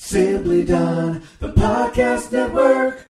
Simply Don, the podcast network.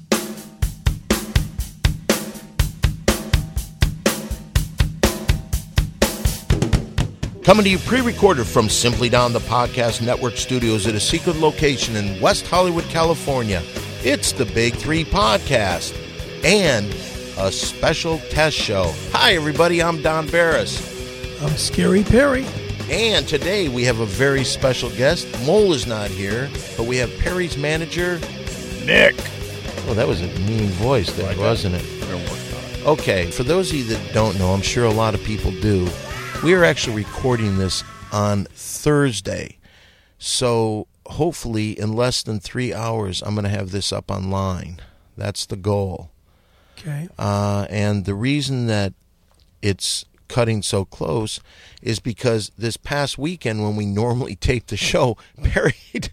Coming to you pre-recorded from Simply Don, the podcast network studios at a secret location in West Hollywood, California. It's the Big Three Podcast and a special test show. Hi, everybody. I'm Don Barris. I'm Scary Perry. And today we have a very special guest. Mole is not here, but we have Perry's manager, Nick. Oh, that was a mean voice there, wasn't it? Okay, for those of you that don't know, I'm sure a lot of people do, we are actually recording this on Thursday. So hopefully in less than 3 hours, I'm going to have this up online. That's the goal. Okay. And the reason that it's cutting so close is because this past weekend when we normally tape the show, Perry,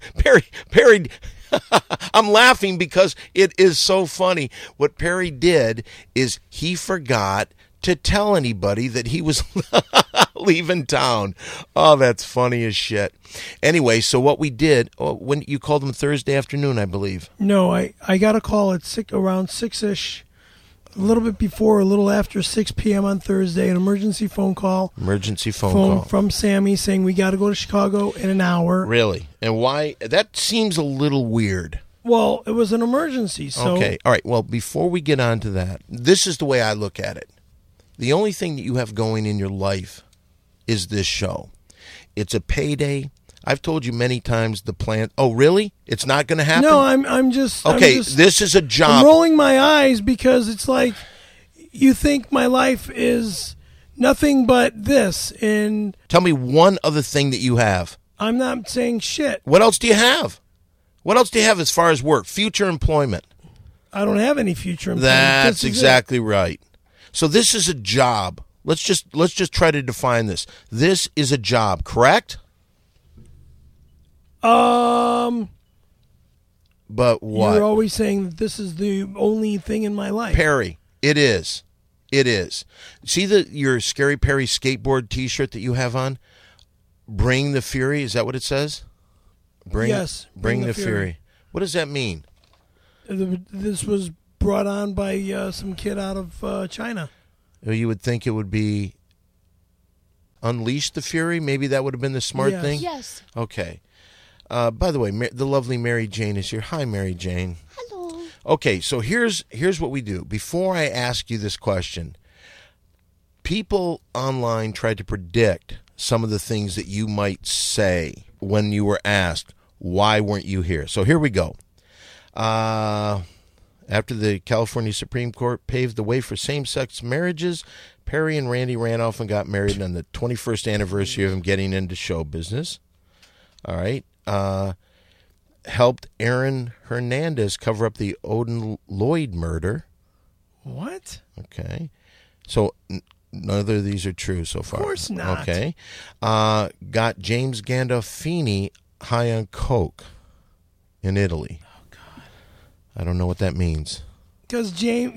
I'm laughing because it is so funny. What Perry did is he forgot to tell anybody that he was leaving town. Oh, that's funny as shit. Anyway, so what we did, when you called him Thursday afternoon, I believe. No, I got a call at around 6-ish, a little bit before, a little after 6 p.m. on Thursday, an emergency phone call. Emergency phone call. From Sammy saying we got to go to Chicago in an hour. Really? And why? That seems a little weird. Well, it was an emergency, so... Okay, all right. Well, before we get on to that, this is the way I look at it. The only thing that you have going in your life is this show. It's a payday. I've told you many times the plan. Oh, really? It's not going to happen? No, I'm just... Okay, this is a job. I'm rolling my eyes because it's like you think my life is nothing but this, and... Tell me one other thing that you have. I'm not saying shit. What else do you have? What else do you have as far as work? Future employment. I don't have any future employment. That's exactly right. So this is a job. Let's just try to define this. This is a job, correct? But what? You're always saying that this is the only thing in my life. Perry, it is. It is. See your Scary Perry skateboard T-shirt that you have on? Bring the Fury. Is that what it says? Yes. Bring the Fury. What does that mean? This was brought on by some kid out of China. You would think it would be Unleash the Fury. Maybe that would have been the smart thing. Yes. Okay. By the way, the lovely Mary Jane is here. Hi, Mary Jane. Hello. Okay, so here's what we do. Before I ask you this question, people online tried to predict some of the things that you might say when you were asked, why weren't you here? So here we go. After the California Supreme Court paved the way for same-sex marriages, Perry and Randy ran off and got married on the 21st anniversary of him getting into show business. All right. Helped Aaron Hernandez cover up the Odin Lloyd murder. What? Okay. So none of these are true so far. Of course not. Okay. Got James Gandolfini high on coke in Italy. Oh, God. I don't know what that means. Because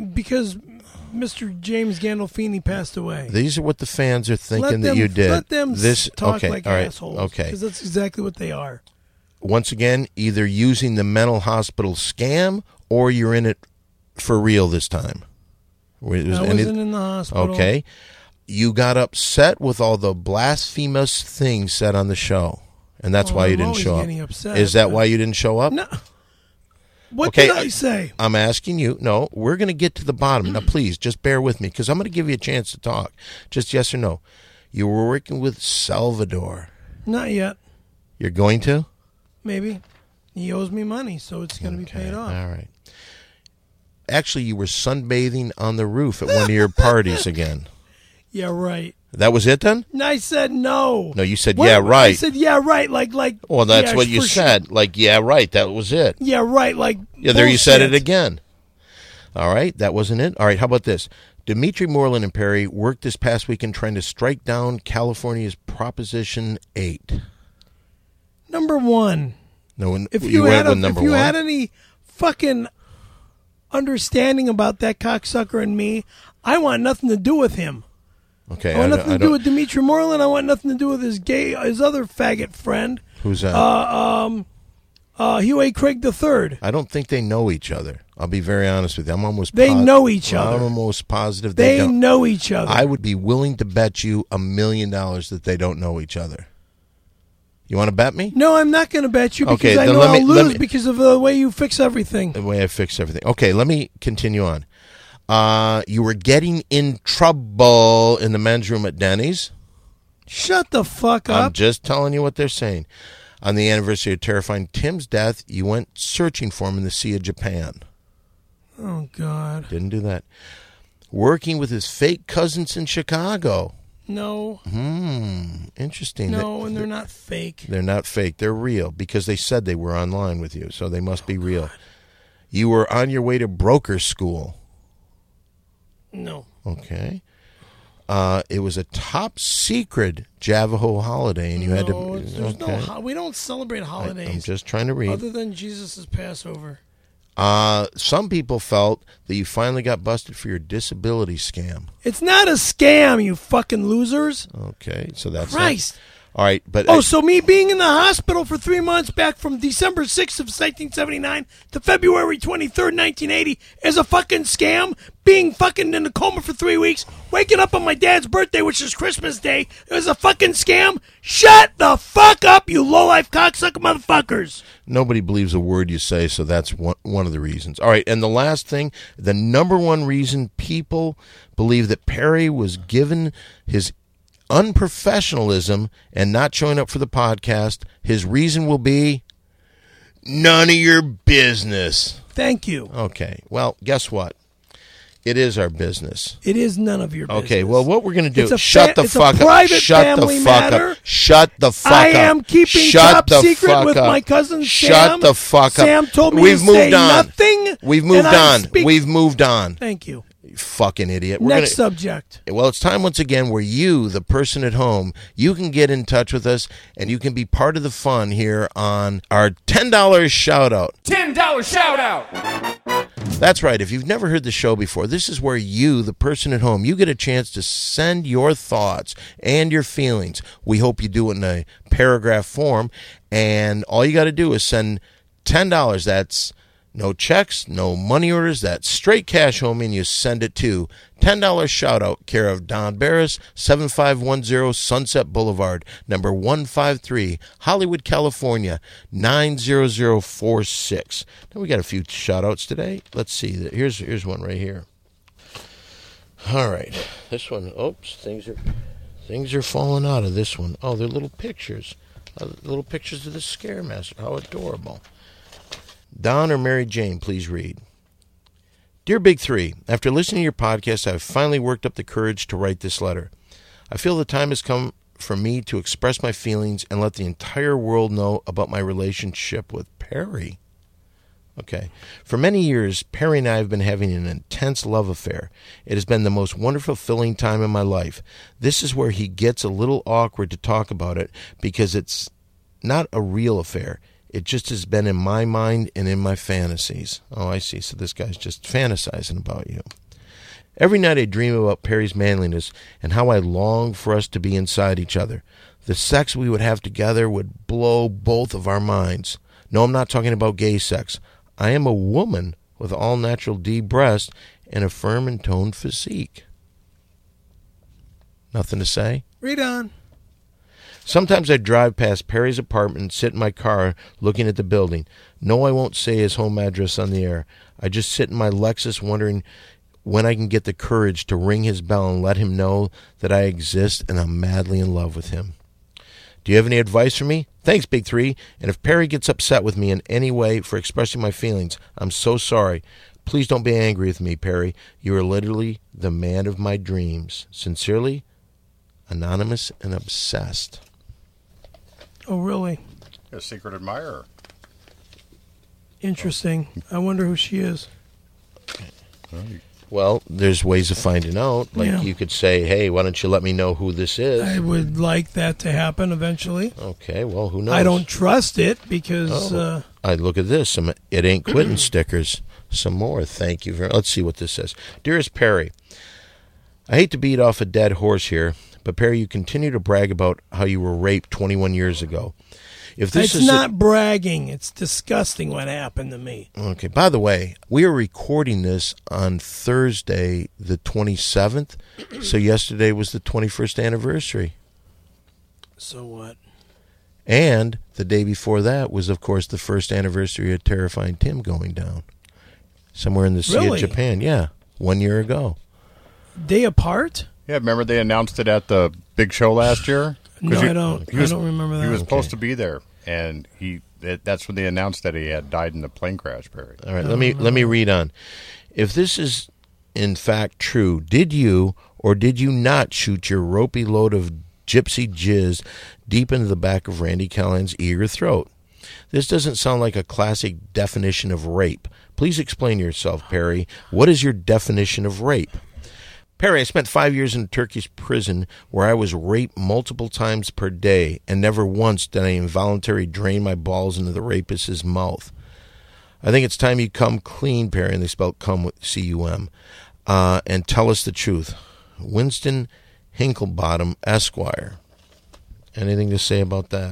Mr. James Gandolfini passed away. These are what the fans are thinking that you did. Let them talk like assholes. Okay. Because that's exactly what they are. Once again, either using the mental hospital scam or you're in it for real this time. I wasn't in the hospital. Okay. You got upset with all the blasphemous things said on the show, and that's why you didn't show up. Upset, Is that why you didn't show up? No. What did I say? I'm asking you. No, we're going to get to the bottom. Now, please, just bear with me, because I'm going to give you a chance to talk. Just yes or no. You were working with Salvador. Not yet. You're going to? Maybe. He owes me money, so it's going to be paid off. All right. Actually, you were sunbathing on the roof at one of your parties again. Yeah, right. That was it then? I said no. No, you said yeah, right. I said yeah, right. Like. Well, that's yeah, what you said. Sure. Like yeah, right. That was it. Yeah, right. Like. Yeah, there you said it again. All right, that wasn't it. All right, how about this? Dimitri Moreland and Perry worked this past weekend trying to strike down California's Proposition 8. Number one. No, if you had had any fucking understanding about that cocksucker and me, I want nothing to do with him. Okay, I want nothing to do with Dimitri Moreland. I want nothing to do with his other faggot friend. Who's that? Hugh A. Craig III. I don't think they know each other. I'll be very honest with you. I'm almost They know each other. I'm almost positive They don't. know each other. I would be willing to bet you $1 million that they don't know each other. You want to bet me? No, I'm not going to bet you because Okay, I then know let I'll me- let lose me- because of the way you fix everything. The way I fix everything. Okay, let me continue on. You were getting in trouble in the men's room at Denny's. Shut the fuck I'm up. just telling you what they're saying. On the anniversary of terrifying Tim's death, you went searching for him in the Sea of Japan. Oh, God. Didn't do that. Working with his fake cousins in Chicago. No. Interesting. No, and they're not fake. They're not fake. They're real because they said they were online with you, so they must be real. You were on your way to broker school. No. Okay. It was a top secret Javaho holiday, and you had to. There's Okay. we don't celebrate holidays I'm just trying to read. other than Jesus' Passover. Some people felt that you finally got busted for your disability scam. It's not a scam, you fucking losers. Okay, so that's Christ. all right, but Oh, so me being in the hospital for 3 months back from December 6th of 1979 to February 23rd, 1980 is a fucking scam? Being fucking in a coma for 3 weeks, waking up on my dad's birthday, which is Christmas Day, is a fucking scam? Shut the fuck up, you low-life cocksucker motherfuckers! nobody believes a word you say, so that's one of the reasons. All right, and the last thing, the number one reason people believe that Perry was given his unprofessionalism and not showing up for the podcast, his reason will be none of your business. Thank you. Okay, well, guess what? It is our business. It is none of your business. Okay, well, what we're going to do, It's a shut the it's a fuck up. private Shut the family fuck matter. up. Shut the fuck I up. am keeping Shut top the secret fuck with up. my cousin Shut Sam. the fuck up. Sam told me We've to moved say on. nothing. We've moved and I on. speak- We've moved on. Thank you. You fucking idiot. Next subject. Well, it's time once again where you, the person at home, you can get in touch with us and you can be part of the fun here on our $10 shout out. $10 shout out. That's right. If you've never heard the show before, this is where you, the person at home, you get a chance to send your thoughts and your feelings. We hope you do it in a paragraph form, and all you got to do is send $10. That's no checks, no money orders. That's straight cash home, and you send it to $10 shout out, care of Don Barris, 7510 Sunset Boulevard, number 153, Hollywood, California, 90046. Now we got a few shout outs today. Let's see. Here's one right here. All right. This one, oops, things are falling out of this one. Oh, they're little pictures. Little pictures of the Scaremaster. How adorable. Don or Mary Jane, please read. Dear Big Three, after listening to your podcast, I've finally worked up the courage to write this letter. I feel the time has come for me to express my feelings and let the entire world know about my relationship with Perry. Okay. For many years, Perry and I have been having an intense love affair. It has been the most wonderful, filling time in my life. This is where he gets a little awkward to talk about it because it's not a real affair. It just has been in my mind and in my fantasies. Oh, I see. So this guy's just fantasizing about you. Every night I dream about Perry's manliness and how I long for us to be inside each other. The sex we would have together would blow both of our minds. No, I'm not talking about gay sex. I am a woman with all-natural D breasts and a firm and toned physique. Nothing to say? Read on. Sometimes I drive past Perry's apartment and sit in my car looking at the building. No, I won't say his home address on the air. I just sit in my Lexus wondering when I can get the courage to ring his bell and let him know that I exist and I'm madly in love with him. Do you have any advice for me? Thanks, Big Three. And if Perry gets upset with me in any way for expressing my feelings, I'm so sorry. Please don't be angry with me, Perry. You are literally the man of my dreams. Sincerely, Anonymous and Obsessed. Oh, really? A secret admirer. Interesting. I wonder who she is. Well, there's ways of finding out. Like Yeah. you could say, hey, why don't you let me know who this is? I would like that to happen eventually. Okay, well, who knows? I don't trust it because I look at this. Some It Ain't Quitting stickers. Some more. Thank you very much. Let's see what this says. Dearest Perry, I hate to beat off a dead horse here, but Perry, you continue to brag about how you were raped 21 years ago. If this It's not bragging. It's disgusting what happened to me. Okay. By the way, we are recording this on Thursday, the 27th. So yesterday was the 21st anniversary. So what? And the day before that was, of course, the first anniversary of Terrifying Tim going down. Somewhere in the Sea of Japan. Yeah. 1 year ago. Day apart? Yeah, remember they announced it at the big show last year? No, I don't remember that. He was supposed to be there, and that's when they announced that he had died in the plane crash, Perry. All right, let me read on. If this is in fact true, did you or did you not shoot your ropey load of gypsy jizz deep into the back of Randy Callahan's eager throat? This doesn't sound like a classic definition of rape. Please explain yourself, Perry. What is your definition of rape? Perry, I spent 5 years in a Turkish prison where I was raped multiple times per day, and never once did I involuntarily drain my balls into the rapist's mouth. I think it's time you come clean, Perry, and they spell come with C-U-M, and tell us the truth. Winston Hinklebottom, Esquire. Anything to say about that?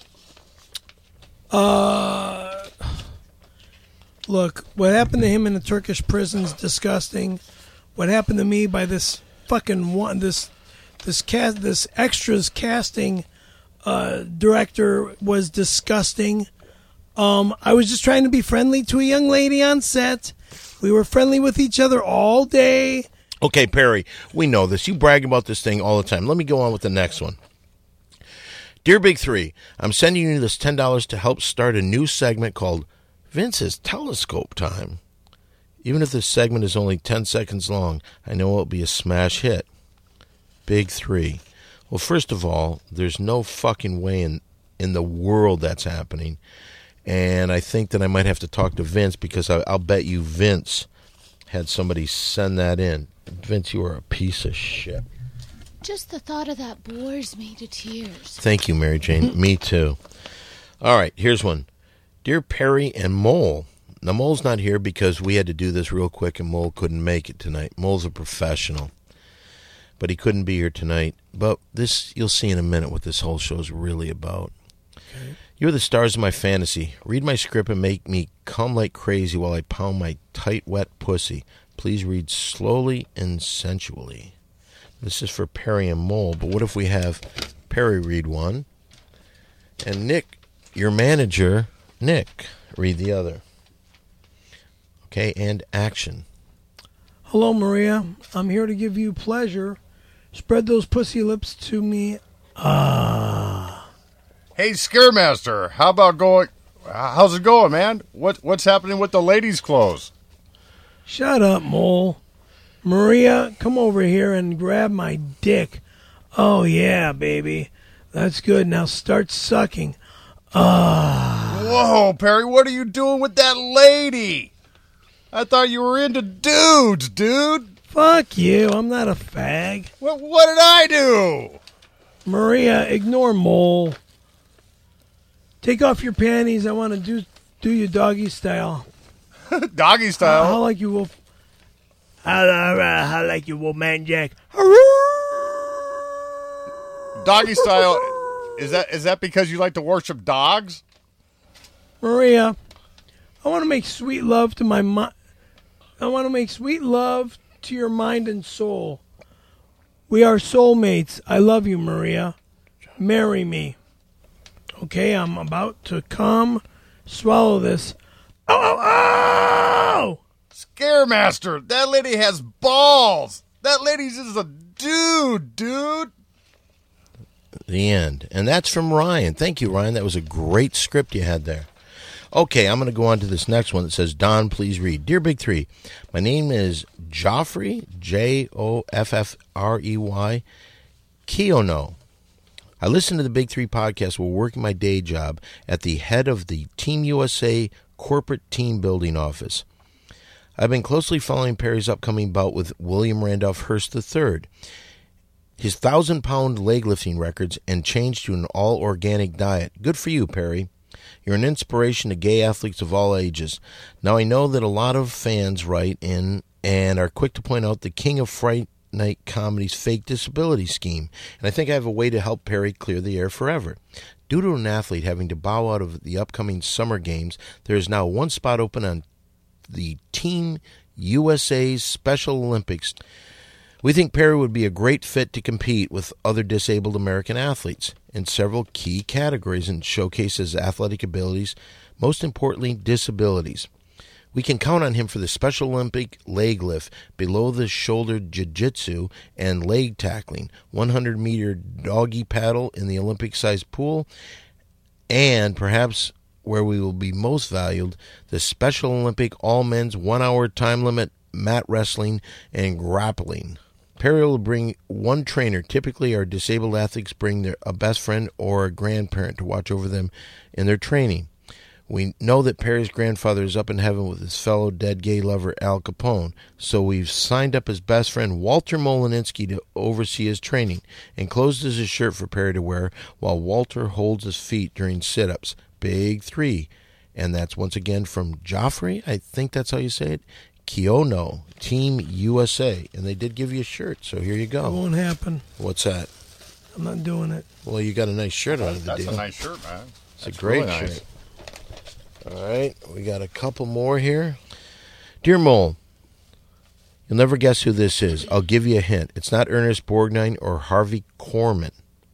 Look, what happened to him in the Turkish prison is disgusting. What happened to me by this fucking this extras casting director was disgusting. I was just trying to be friendly to a young lady on set. We were friendly with each other all day. Okay, Perry, we know this. You brag about this thing all the time. Let me go on with the next one. Dear Big Three, I'm sending you this $10 to help start a new segment called Vince's Telescope Time. Even if this segment is only 10 seconds long, I know it'll be a smash hit. Big Three. Well, first of all, there's no fucking way in the world that's happening. And I think that I might have to talk to Vince, because I'll bet you Vince had somebody send that in. Vince, you are a piece of shit. Just the thought of that bores me to tears. Thank you, Mary Jane. Me too. All right, here's one. Dear Perry and Mole. Now, Mole's not here because we had to do this real quick and Mole couldn't make it tonight. Mole's a professional, but he couldn't be here tonight. But this, you'll see in a minute what this whole show is really about. Okay. You're the stars of my fantasy. Read my script and make me come like crazy while I pound my tight, wet pussy. Please read slowly and sensually. This is for Perry and Mole, but what if we have Perry read one and Nick, your manager, Nick, read the other? Okay, and action. Hello, Maria. I'm here to give you pleasure. Spread those pussy lips to me. Hey, Scaremaster, how about going? How's it going, man? What's happening with the ladies' clothes? Shut up, Mole. Maria, come over here and grab my dick. Oh, yeah, baby. That's good. Now start sucking. Whoa, Perry, what are you doing with that lady? I thought you were into dudes, dude. Fuck you. I'm not a fag. What did I do? Maria, ignore Mole. Take off your panties. I want to do you doggy style. Doggy style? How like you will... How like you will, man, Jack. Doggy style. Is that because you like to worship dogs? Maria, I want to make sweet love to my I want to make sweet love to your mind and soul. We are soulmates. I love you, Maria. Marry me. Okay, I'm about to come. Swallow this. Oh! Scaremaster, that lady has balls. That lady's just a dude. The end. And that's from Ryan. Thank you, Ryan. That was a great script you had there. Okay, I'm going to go on to this next one that says, Don, please read. Dear Big Three, my name is Joffrey, Joffrey, Kiono. I listen to the Big Three podcast while working my day job at the head of the Team USA corporate team building office. I've been closely following Perry's upcoming bout with William Randolph Hearst III. His 1,000-pound leg lifting records and change to an all-organic diet. Good for you, Perry. You're an inspiration to gay athletes of all ages. Now, I know that a lot of fans write in and are quick to point out the king of Fright Night Comedy's fake disability scheme, and I think I have a way to help Perry clear the air forever. Due to an athlete having to bow out of the upcoming Summer Games, there is now one spot open on the Team USA's Special Olympics. We think Perry would be a great fit to compete with other disabled American athletes in several key categories and showcase his athletic abilities, most importantly, disabilities. We can count on him for the Special Olympic leg lift, below-the-shoulder jiu-jitsu, and leg tackling, 100-meter doggy paddle in the Olympic-sized pool, and perhaps where we will be most valued, the Special Olympic all-men's 1-hour time limit mat wrestling and grappling. Perry will bring one trainer. Typically, our disabled athletes bring a best friend or a grandparent to watch over them in their training. We know that Perry's grandfather is up in heaven with his fellow dead gay lover Al Capone, so we've signed up his best friend Walter Molinsky to oversee his training, enclosed is his shirt for Perry to wear while Walter holds his feet during sit-ups. Big 3. And that's once again from Joffrey, I think that's how you say it, Kiono, Team USA. And they did give you a shirt, so here you go. It won't happen. What's that? I'm not doing it. Well, you got a nice shirt out of the deal. That's a nice shirt, man. It's a great really shirt. nice. All right, we got a couple more here. Dear Mole, you'll never guess who this is. I'll give you a hint. It's not Ernest Borgnine or Harvey Korman.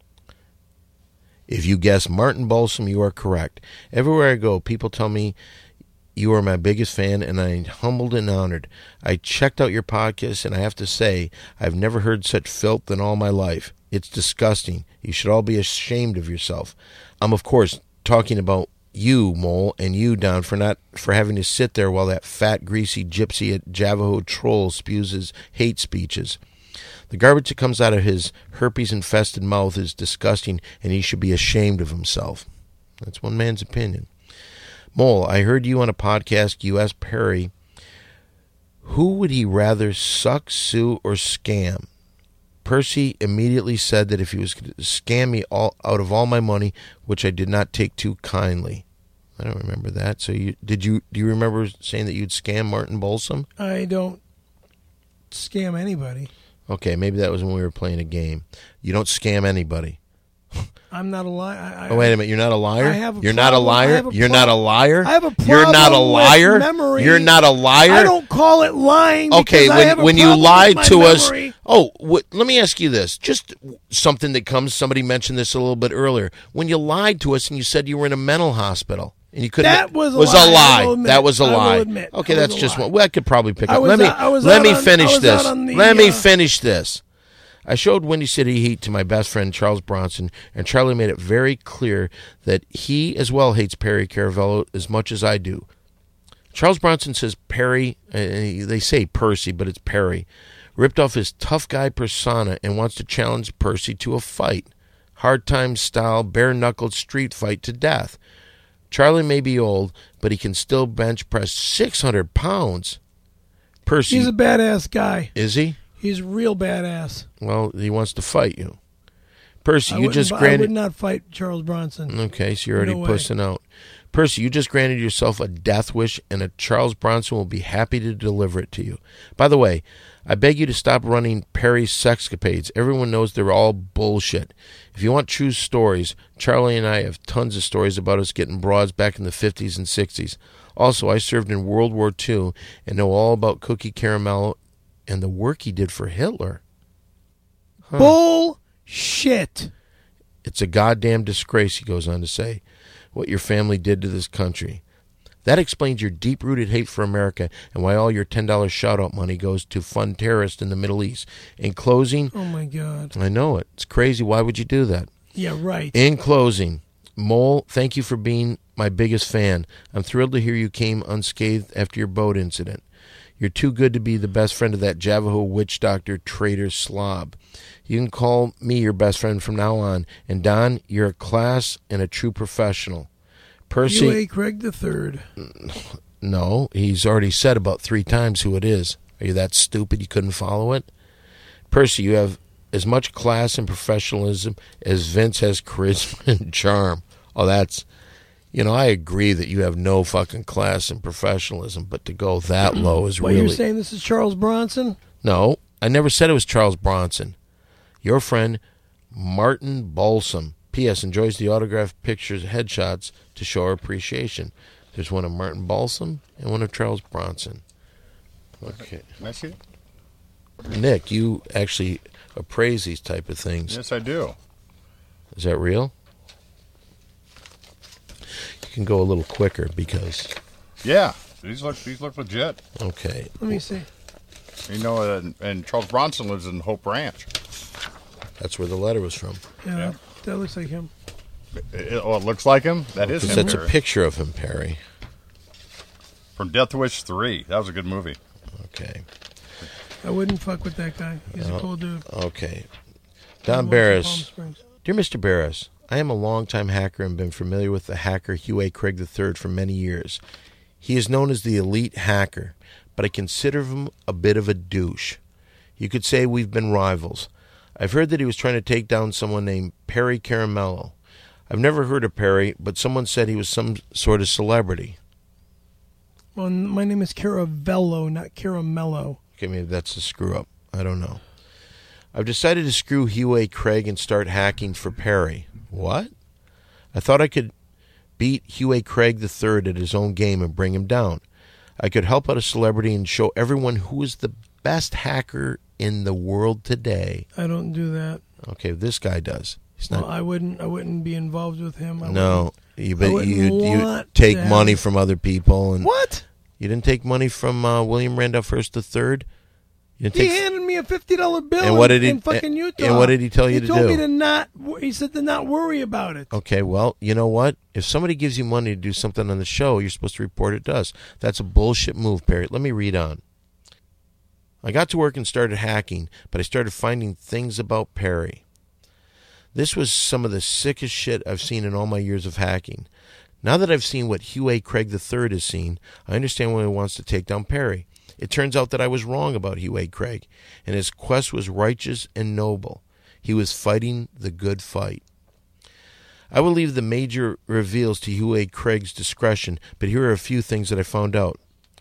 If you guess Martin Balsam, you are correct. Everywhere I go, people tell me you are my biggest fan, and I'm humbled and honored. I checked out your podcast, and I have to say, I've never heard such filth in all my life. It's disgusting. You should all be ashamed of yourself. I'm, of course, talking about you, Mole, and you, Don, for having to sit there while that fat, greasy gypsy at Javaho troll spews his hate speeches. The garbage that comes out of his herpes-infested mouth is disgusting, and he should be ashamed of himself. That's one man's opinion. Mole, I heard you on a podcast. You asked Perry, who would he rather suck, sue, or scam? Percy immediately said that if he was going to scam me out of all my money, which I did not take too kindly. I don't remember that. So do you remember saying that you'd scam Martin Balsam? I don't scam anybody. Okay, maybe that was when we were playing a game. You don't scam anybody. I'm not a liar. Oh, wait a minute. You're not a liar? I have a You're not a problem. I liar? have a You're not a liar? I have a problem You're not a liar? with memory. You're not a liar? I don't call it lying. Okay, because I have a when you problem lied with to my us. memory. Let me ask you this. Just something that comes, somebody mentioned this a little bit earlier. When you lied to us and you said you were in a mental hospital. And you couldn't. That was a lie. lie. I will admit. That was a I will lie. admit. Okay, That was that's a just lie. one. Well, I could probably pick I up. was Let me out finish on this. the, Let me finish this. I showed Windy City Heat to my best friend Charles Bronson, and Charlie made it very clear that he as well hates Perry Caravello as much as I do. Charles Bronson says Perry, they say Percy, but it's Perry, ripped off his tough guy persona and wants to challenge Percy to a fight. Hard time style, bare-knuckled street fight to death. Charlie may be old, but he can still bench press 600 pounds. Percy, He's a badass guy. is he? He's real badass. Well, he wants to fight you. Percy, I you just I granted... would not fight Charles Bronson. Okay, so you're already No way. pussing out. Percy, you just granted yourself a death wish, and a Charles Bronson will be happy to deliver it to you. By the way, I beg you to stop running Perry's sexcapades. Everyone knows they're all bullshit. If you want true stories, Charlie and I have tons of stories about us getting broads back in the 50s and 60s. Also, I served in World War II and know all about Cookie Caramello and the work he did for Hitler. Bullshit. It's a goddamn disgrace, he goes on to say, what your family did to this country. That explains your deep-rooted hate for America and why all your $10 shout-out money goes to fund terrorists in the Middle East. In closing... Oh, my God. I know it. It's crazy. Why would you do that? Yeah, right. In closing, Mole, thank you for being my biggest fan. I'm thrilled to hear you came unscathed after your boat incident. You're too good to be the best friend of that Javaho witch doctor traitor slob. You can call me your best friend from now on. And Don, you're a class and a true professional. Percy, U.A. Craig III. no, he's already said about 3 times who it is. Are you that stupid you couldn't follow it? Percy, you have as much class and professionalism as Vince has charisma and charm. Oh, that's... You know, I agree that you have no fucking class and professionalism, but to go that low is Well, really... you're saying this is Charles Bronson? No, I never said it was Charles Bronson. Your friend, Martin Balsam. P.S. Enjoys the autographed pictures, headshots to show our appreciation. There's one of Martin Balsam and one of Charles Bronson. Okay. Can I see it? Nick, you actually appraise these type of things. Yes, I do. Is that real? You can go a little quicker because... Yeah, these look legit. Okay. Let me see. You know, and Charles Bronson lives in Hope Ranch. That's where the letter was from. Yeah. That looks like him. It looks like him? That is him. That's Perry. a picture of him, Perry. From Death Wish 3. That was a good movie. Okay. I wouldn't fuck with that guy. He's a cool dude. Okay. Don Barris. Dear Mr. Barris, I am a longtime hacker and been familiar with the hacker Hugh A. Craig III for many years. He is known as the elite hacker, but I consider him a bit of a douche. You could say we've been rivals. I've heard that he was trying to take down someone named Perry Caramello. I've never heard of Perry, but someone said he was some sort of celebrity. Well, my name is Caravello, not Caramello. Okay, maybe that's a screw-up. I don't know. I've decided to screw Hugh A. Craig and start hacking for Perry. What? I thought I could beat Hugh A. Craig III at his own game and bring him down. I could help out a celebrity and show everyone who is the best hacker in the world today. I don't do that. Okay, this guy does. He's not. Well, I wouldn't be involved with him. No, you want take to money from other people and what? You didn't take money from William Randolph Hearst III. He handed me a $50 bill and what did in fucking Utah. And what did he tell you to do? He told me to not. He said to not worry about it. Okay, well, you know what? If somebody gives you money to do something on the show, you're supposed to report it to us. That's a bullshit move, Perry. Let me read on. I got to work and started hacking, but I started finding things about Perry. This was some of the sickest shit I've seen in all my years of hacking. Now that I've seen what Hugh A. Craig III has seen, I understand why he wants to take down Perry. It turns out that I was wrong about Hugh A. Craig, and his quest was righteous and noble. He was fighting the good fight. I will leave the major reveals to Hugh A. Craig's discretion, but here are a few things that I found out.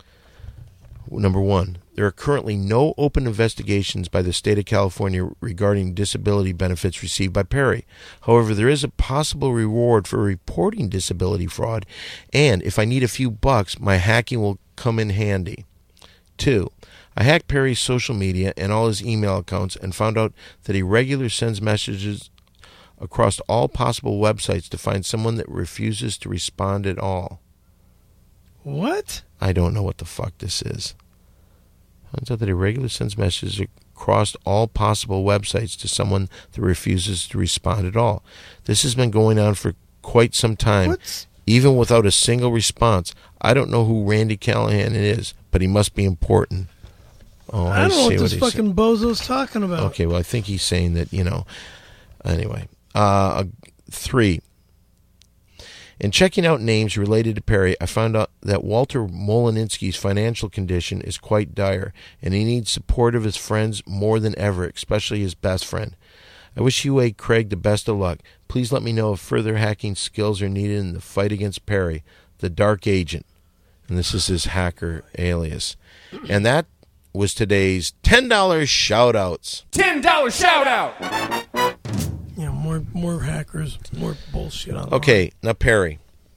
Number one, there are currently no open investigations by the state of California regarding disability benefits received by Perry. However, there is a possible reward for reporting disability fraud, and if I need a few bucks, my hacking will come in handy. 2. I hacked Perry's social media and all his email accounts and found out that he regularly sends messages across all possible websites to find someone that refuses to respond at all. What? I don't know what the fuck this is. Finds out that he regularly sends messages across all possible websites to someone that refuses to respond at all. This has been going on for quite some time. Even without a single response. I don't know who Randy Callahan is, but he must be important. Oh, I don't know what this fucking bozo's talking about. Okay, well, I think he's saying that, Anyway. 3. In checking out names related to Perry, I found out that Walter Molininski's financial condition is quite dire, and he needs support of his friends more than ever, especially his best friend. I wish Hugh A. Craig the best of luck. Please let me know if further hacking skills are needed in the fight against Perry, the Dark Agent. And this is his hacker alias. And that was today's $10 shout-outs. $10 shout-out! Yeah, more hackers, more bullshit on Okay, now Perry,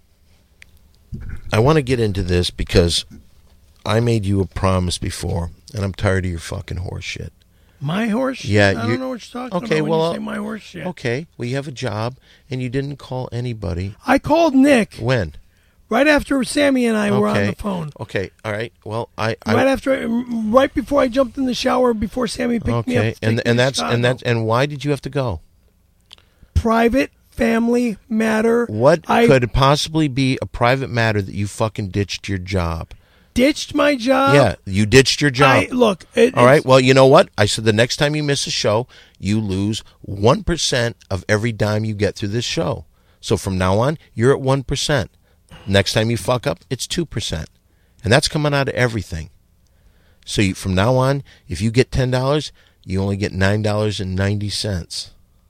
I want to get into this because I made you a promise before, and I'm tired of your fucking horse shit. My horse shit? Yeah, I don't know what you're talking about when you say my horse shit. Okay, well, you have a job, and you didn't call anybody. I called Nick. When? Right after Sammy and I were on the phone. Okay, all right. Well, right before I jumped in the shower, before Sammy picked me up. And why did you have to go? Private family matter. What could possibly be a private matter that you fucking ditched your job? Ditched my job? Yeah, you ditched your job. All right, well, you know what? I said the next time you miss a show, you lose 1% of every dime you get through this show. So from now on, you're at 1%. Next time you fuck up, it's 2%. And that's coming out of everything. So from now on, if you get $10, you only get $9.90.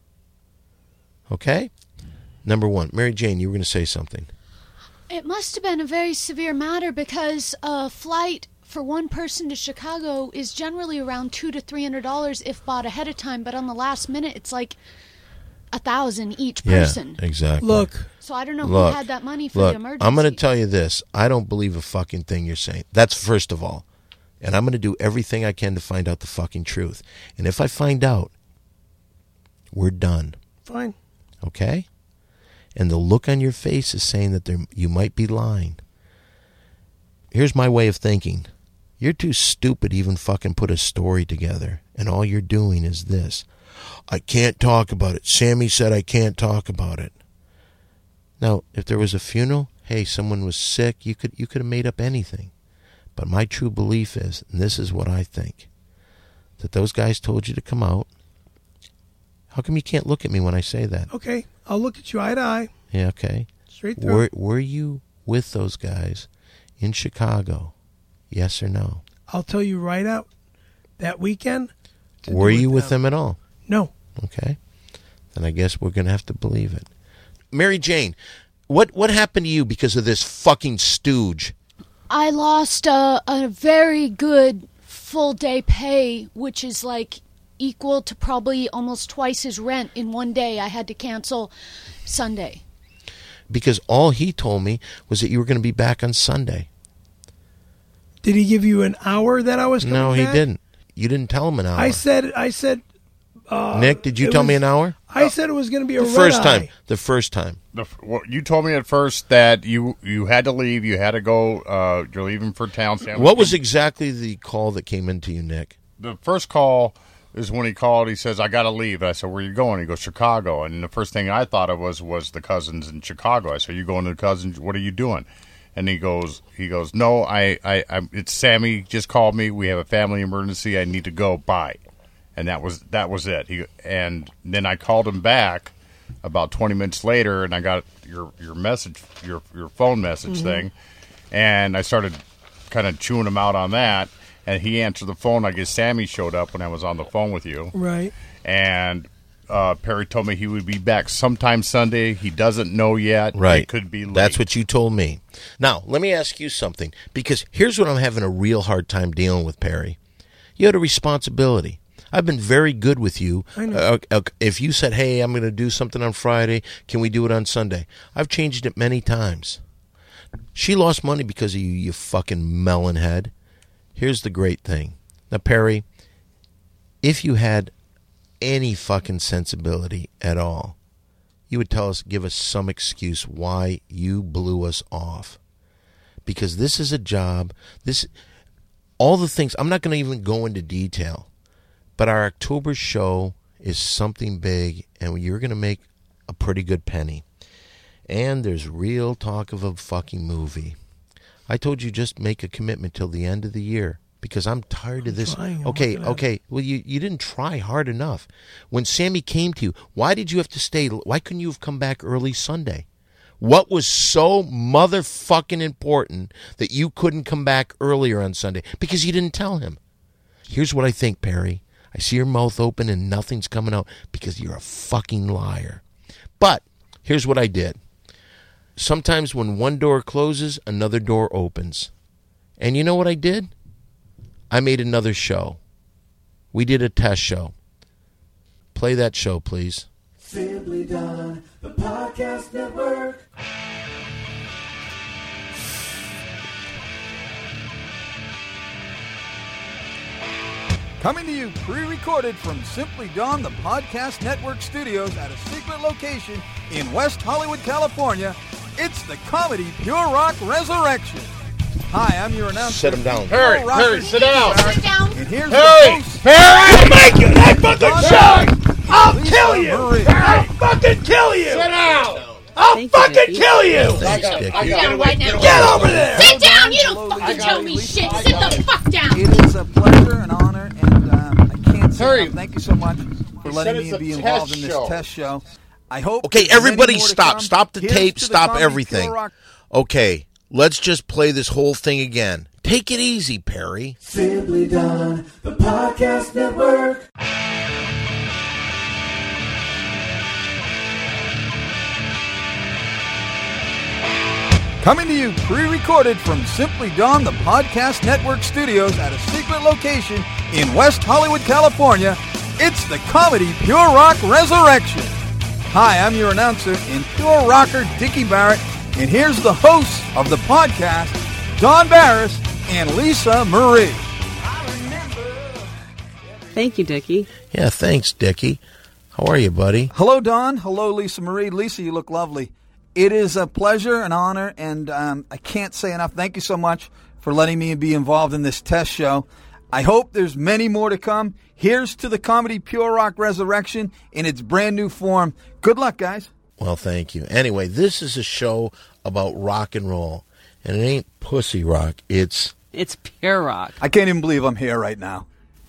Okay? Number 1. Mary Jane, you were going to say something. It must have been a very severe matter because a flight for one person to Chicago is generally around $200 to $300 if bought ahead of time. But on the last minute, it's like $1,000 each person. Yeah, exactly. Look. So I don't know who had that money for the emergency. I'm going to tell you this. I don't believe a fucking thing you're saying. That's first of all. And I'm going to do everything I can to find out the fucking truth. And if I find out, we're done. Fine. Okay? And the look on your face is saying that you might be lying. Here's my way of thinking. You're too stupid to even fucking put a story together. And all you're doing is this. I can't talk about it. Sammy said I can't talk about it. Now, if there was a funeral, hey, someone was sick, you could have made up anything. But my true belief is, and this is what I think, that those guys told you to come out. How come you can't look at me when I say that? Okay, I'll look at you eye to eye. Yeah, okay. Straight through. Were you with those guys in Chicago? Yes or no? I'll tell you right out. That weekend. Were you with them at all? No. Okay. Then I guess we're going to have to believe it. Mary Jane, what happened to you because of this fucking stooge? I lost a very good full day pay, which is like equal to probably almost twice his rent in one day. I had to cancel Sunday. Because all he told me was that you were going to be back on Sunday. Did he give you an hour that I was coming No, back? he didn't. You didn't tell him an hour. I said. Nick, did you tell me an hour? I said it was going to be a The first time. You told me at first that you had to leave. You had to go. You're leaving for town. What was exactly the call that came into you, Nick? The first call is when he called. He says, I got to leave. I said, where are you going? He goes, Chicago. And the first thing I thought of was the cousins in Chicago. I said, you going to the cousins? What are you doing? And he goes, no, it's Sammy just called me. We have a family emergency. I need to go. Bye. And that was it. And then I called him back about 20 minutes later, and I got your message, your phone message thing, and I started kind of chewing him out on that. And he answered the phone. I guess Sammy showed up when I was on the phone with you. Right. And Perry told me he would be back sometime Sunday. He doesn't know yet. Right. It could be late. That's what you told me. Now, let me ask you something, because here's what I'm having a real hard time dealing with, Perry. You had a responsibility. I've been very good with you. I know. If you said, hey, I'm going to do something on Friday, can we do it on Sunday? I've changed it many times. She lost money because of you, you fucking melon head. Here's the great thing. Now, Perry, if you had any fucking sensibility at all, you would give us some excuse why you blew us off. Because this is a job, all the things, I'm not going to even go into detail. But our October show is something big, and you're going to make a pretty good penny. And there's real talk of a fucking movie. I told you just make a commitment till the end of the year, because I'm tired of this. Okay. Well, you didn't try hard enough. When Sammy came to you, why did you have to stay? Why couldn't you have come back early Sunday? What was so motherfucking important that you couldn't come back earlier on Sunday? Because you didn't tell him. Here's what I think, Perry. I see your mouth open and nothing's coming out because you're a fucking liar. But here's what I did. Sometimes when one door closes, another door opens. And you know what I did? I made another show. We did a test show. Play that show, please. Simply Done, the podcast network. Coming to you pre-recorded from Simply Done, the Podcast Network studios at a secret location in West Hollywood, California, it's the comedy Pure Rock Resurrection. Hi, I'm your announcer. Sit him down. Perry, sit down. Sit down. And here's Perry! the host, Perry! Make it that fucking show! I'll Lisa kill you! Marie. I'll fucking kill you! Sit down! I'll fucking kill you! Thanks, Dick. Sit down right now. Get over there! Sit down! You don't fucking tell me shit. Sit the fuck down. It is a pleasure and honor, and I can't say Perry, enough. Thank you so much for you letting said me it's a be test involved in this show. test show. I hope. Okay, there's many everybody more to stop. come. Stop the Here's tape. to the Stop comedy everything. Pure Rock. Okay, let's just play this whole thing again. Take it easy, Perry. Simply Done, the podcast network. Coming to you pre-recorded from Simply Done, the Podcast Network studios at a secret location in West Hollywood, California, it's the comedy Pure Rock Resurrection. Hi, I'm your announcer and pure rocker, Dickie Barrett, and here's the hosts of the podcast, Don Barris and Lisa Marie. Thank you, Dickie. Yeah, thanks, Dickie. How are you, buddy? Hello, Don. Hello, Lisa Marie. Lisa, you look lovely. It is a pleasure, an honor, and I can't say enough. Thank you so much for letting me be involved in this test show. I hope there's many more to come. Here's to the Comedy Pure Rock Resurrection in its brand new form. Good luck, guys. Well, thank you. Anyway, this is a show about rock and roll, and it ain't pussy rock. It's pure rock. I can't even believe I'm here right now.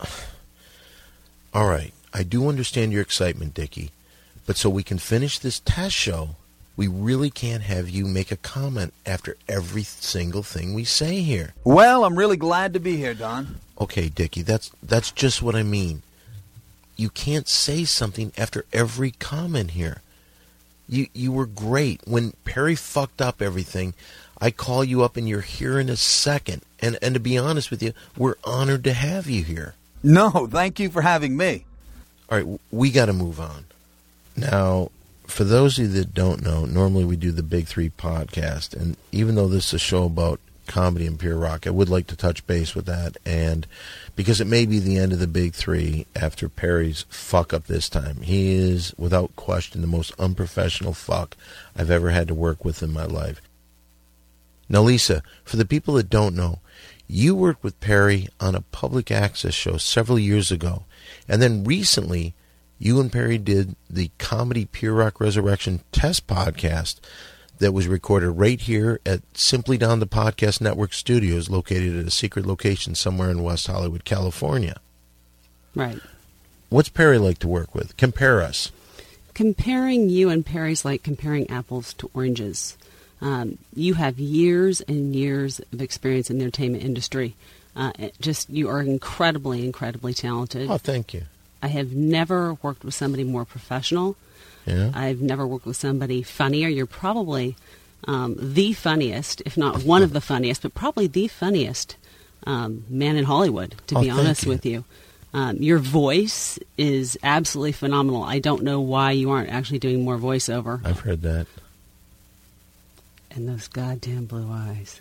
All right. I do understand your excitement, Dickie, but so we can finish this test show, we really can't have you make a comment after every single thing we say here. Well, I'm really glad to be here, Don. Okay, Dickie, that's just what I mean. You can't say something after every comment here. You were great. When Perry fucked up everything, I call you up and you're here in a second. And to be honest with you, we're honored to have you here. No, thank you for having me. All right, we got to move on. Now, for those of you that don't know, normally we do the Big Three podcast, and even though this is a show about comedy and pure rock, I would like to touch base with that, and because it may be the end of the Big Three after Perry's fuck up this time. He is, without question, the most unprofessional fuck I've ever had to work with in my life. Now, Lisa, for the people that don't know, you worked with Perry on a public access show several years ago, and then recently you and Perry did the Comedy Pure Rock Resurrection test podcast that was recorded right here at Simply Don the Podcast Network Studios, located at a secret location somewhere in West Hollywood, California. Right. What's Perry like to work with? Compare us. Comparing you and Perry's like comparing apples to oranges. You have years and years of experience in the entertainment industry. You are incredibly, incredibly talented. Oh, thank you. I have never worked with somebody more professional. Yeah. I've never worked with somebody funnier. You're probably the funniest, if not one of the funniest, but probably the funniest man in Hollywood, to be honest with you. Your voice is absolutely phenomenal. I don't know why you aren't actually doing more voiceover. I've heard that. And those goddamn blue eyes.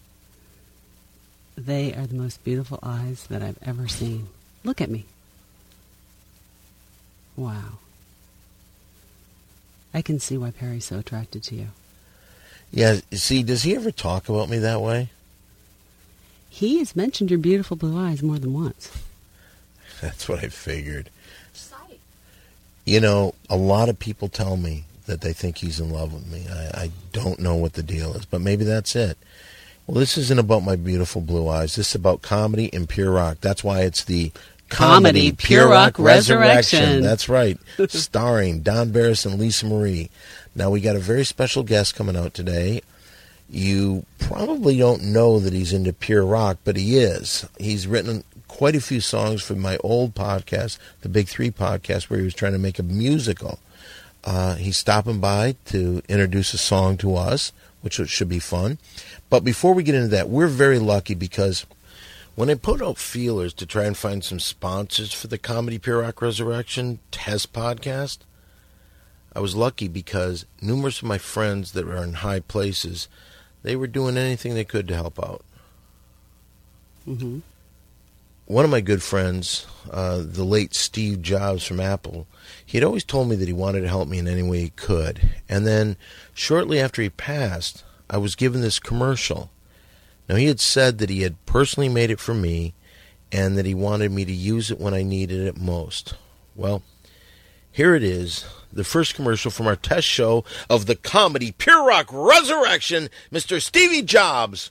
They are the most beautiful eyes that I've ever seen. Look at me. Wow. I can see why Perry's so attracted to you. Yeah, see, does he ever talk about me that way? He has mentioned your beautiful blue eyes more than once. That's what I figured. You know, a lot of people tell me that they think he's in love with me. I don't know what the deal is, but maybe that's it. Well, this isn't about my beautiful blue eyes. This is about comedy and pure rock. That's why it's the Comedy Pure Rock Resurrection. That's right. Starring Don Barris and Lisa Marie. Now, we got a very special guest coming out today. You probably don't know that he's into pure rock, but he is. He's written quite a few songs for my old podcast, the Big Three podcast, where he was trying to make a musical. He's stopping by to introduce a song to us, which should be fun. But before we get into that, we're very lucky because when I put out feelers to try and find some sponsors for the Comedy Pure Rock Resurrection test podcast, I was lucky because numerous of my friends that are in high places, they were doing anything they could to help out. Mm-hmm. One of my good friends, the late Steve Jobs from Apple, he had always told me that he wanted to help me in any way he could. And then shortly after he passed, I was given this commercial. Now, he had said that he had personally made it for me and that he wanted me to use it when I needed it most. Well, here it is, the first commercial from our test show of the Comedy Pure Rock Resurrection, Mr. Stevie Jobs.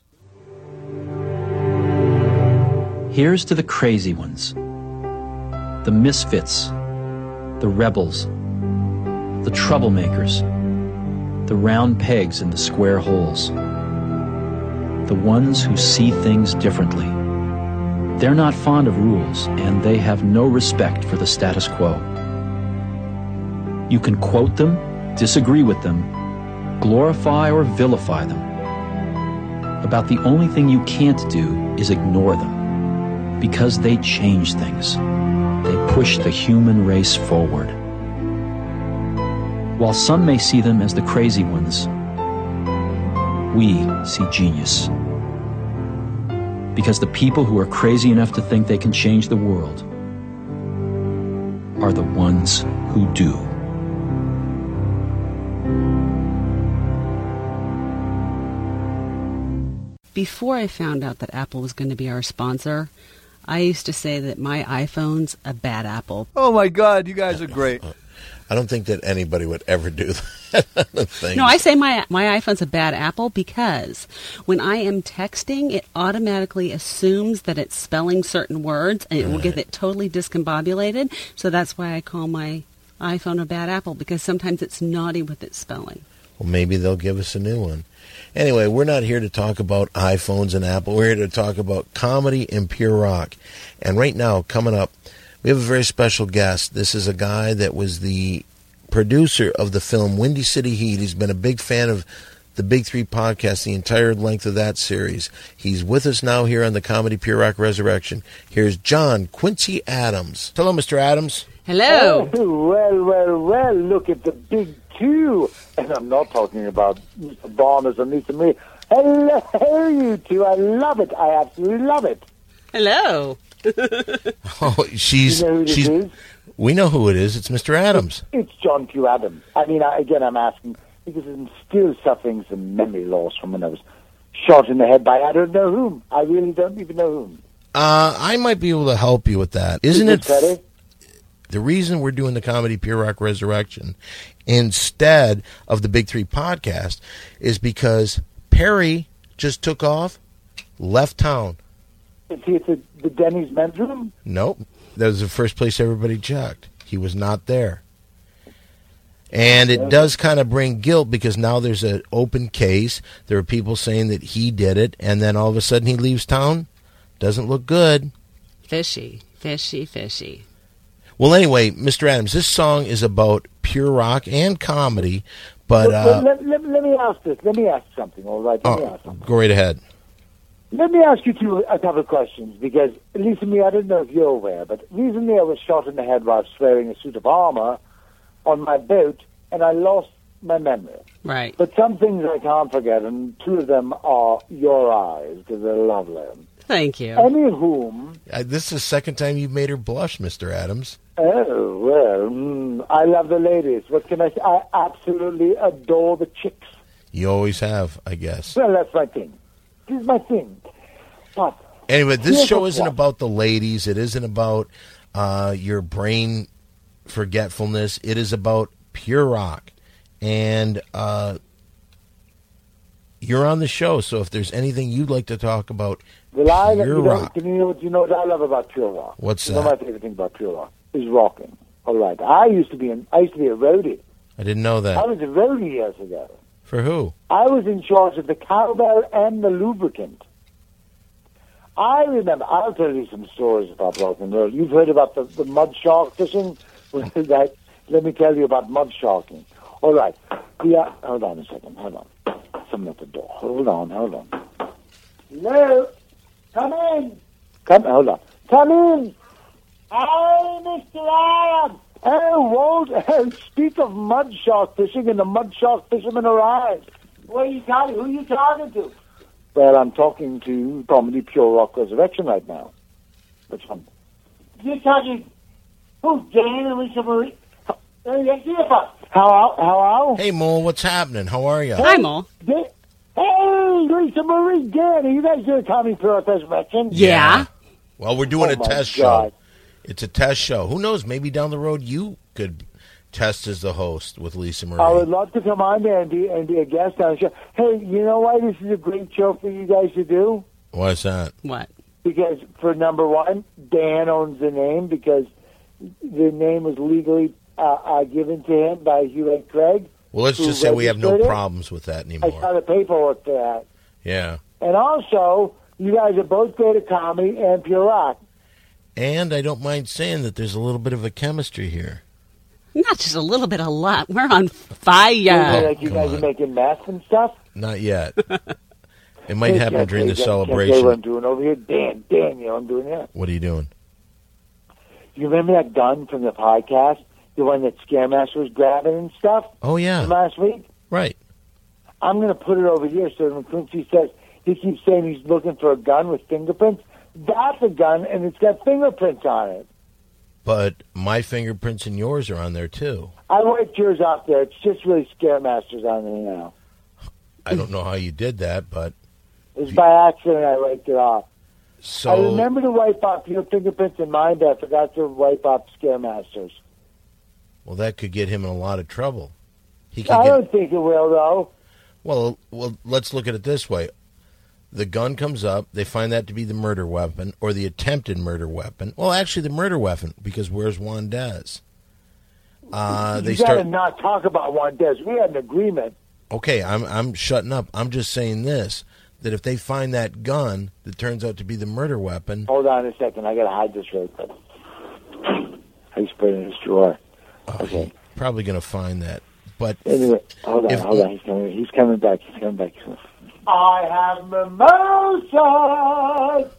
Here's to the crazy ones, the misfits, the rebels, the troublemakers, the round pegs in the square holes, the ones who see things differently. They're not fond of rules, and they have no respect for the status quo. You can quote them, disagree with them, glorify or vilify them. About the only thing you can't do is ignore them, because they change things. They push the human race forward. While some may see them as the crazy ones, we see genius. Because the people who are crazy enough to think they can change the world are the ones who do. Before I found out that Apple was going to be our sponsor, I used to say that my iPhone's a bad apple. Oh, my God, you guys are great. I don't think that anybody would ever do that. Thing. No, I say my iPhone's a bad apple because when I am texting, it automatically assumes that it's spelling certain words, and it will get it totally discombobulated. So that's why I call my iPhone a bad apple, because sometimes it's naughty with its spelling. Well, maybe they'll give us a new one. Anyway, we're not here to talk about iPhones and Apple. We're here to talk about comedy and pure rock. And right now, coming up, we have a very special guest. This is a guy that was the producer of the film Windy City Heat. He's been a big fan of the Big Three podcast, the entire length of that series. He's with us now here on the Comedy Pure Rock Resurrection. Here's John Quincy Adams. Hello, Mr. Adams. Hello. Oh, well, look at the big two. And I'm not talking about Mr. Barnes and Lisa Marie. Hello, you two. I love it. I absolutely love it. Hello. Oh, she's. You know who this is? We know who it is. It's Mr. Adams. It's John Q. Adams. I mean, again, I'm asking because I'm still suffering some memory loss from when I was shot in the head by I don't know whom. I really don't even know whom. I might be able to help you with that. Isn't it? Freddie? The reason we're doing the Comedy Pure Rock Resurrection instead of the Big Three podcast is because Perry just took off, left town. Is he at the Denny's men's room? Nope. That was the first place everybody checked. He was not there. And it does kind of bring guilt because now there's an open case. There are people saying that he did it, and then all of a sudden he leaves town. Doesn't look good. Fishy, fishy, fishy. Well, anyway, Mr. Adams, this song is about pure rock and comedy, but... let me ask this. Let me ask something, all right? Let me ask something. Go right ahead. Let me ask you a couple of questions, because, Lisa, I don't know if you're aware, but recently I was shot in the head while wearing a suit of armor on my boat, and I lost my memory. Right. But some things I can't forget, and two of them are your eyes, because they're lovely. Thank you. Any of whom... This is the second time you've made her blush, Mr. Adams. Oh, well, I love the ladies. What can I say? I absolutely adore the chicks. You always have, I guess. Well, that's my thing. This is my thing. But anyway, this here's show isn't about the ladies. It isn't about your brain forgetfulness. It is about pure rock. And you're on the show, so if there's anything you'd like to talk about, pure rock. You know what I love about pure rock? What's that? You know my favorite thing about pure rock is rocking. All right. I used to be a roadie. I didn't know that. I was a roadie years ago. For who? I was in charge of the cowbell and the lubricant. I remember, I'll tell you some stories about rock and roll. You've heard about the mud shark fishing? Let me tell you about mud sharking. All right. Yeah, hold on a second. Hold on. Someone at the door. Hold on. Hello? Come in. Hold on. Come in. Hey, Mr. Adams. Oh, Walt, speak of mud shark fishing, and the mud shark fishermen arrived. Who are you talking to? Well, I'm talking to Comedy Pure Rock Resurrection right now. Which one? You're talking... Who's Dan and Lisa Marie? How? Hey, Mole, what's happening? How are you? Hi, Mole. Hey, Lisa Marie, Dan, are you guys doing Comedy Pure Rock Resurrection? Yeah. Well, we're doing a my test God. show. It's a test show. Who knows? Maybe down the road you could test as the host with Lisa Marie. I would love to come on there and be a guest on the show. Hey, you know why this is a great show for you guys to do? Why's that? What? Because, for number one, Dan owns the name because the name was legally given to him by Hugh and Craig. Well, let's just say we have no problems with that I anymore. saw the paperwork for that. Yeah. And also, you guys are both great at comedy and pure rock. And I don't mind saying that there's a little bit of a chemistry here. Not just a little bit, a lot. We're on fire. Like you come guys on. are making meth and stuff? Not yet. It might happen during the Can't say celebration. what I'm doing over here. Dan, you know I'm doing that. What are you doing? You remember that gun from the podcast? the one that Scaremaster was grabbing and stuff. Oh, yeah. From last week. Right. I'm going to put it over here so when Quincy says, he keeps saying he's looking for a gun with fingerprints. That's a gun, and it's got fingerprints on it. But my fingerprints and yours are on there, too. I wiped yours off there. It's just really Scaremaster's on there now. I don't know how you did that, but... It was by accident I wiped it off. So... I remember to wipe off your fingerprints and mine, but I forgot to wipe off Scaremaster's. Well, that could get him in a lot of trouble. I don't think it will, though. Well, let's look at it this way. The gun comes up, they find that to be the murder weapon, or the attempted murder weapon. Well, actually, the murder weapon, because where's Wandez? You got to not talk about Wandez. We had an agreement. Okay, I'm shutting up. I'm just saying this, that if they find that gun that turns out to be the murder weapon... Hold on a second. I got to hide this real quick. I just put it in his drawer. Okay. Probably going to find that. But anyway, hold on. He's coming back. I have mimosas.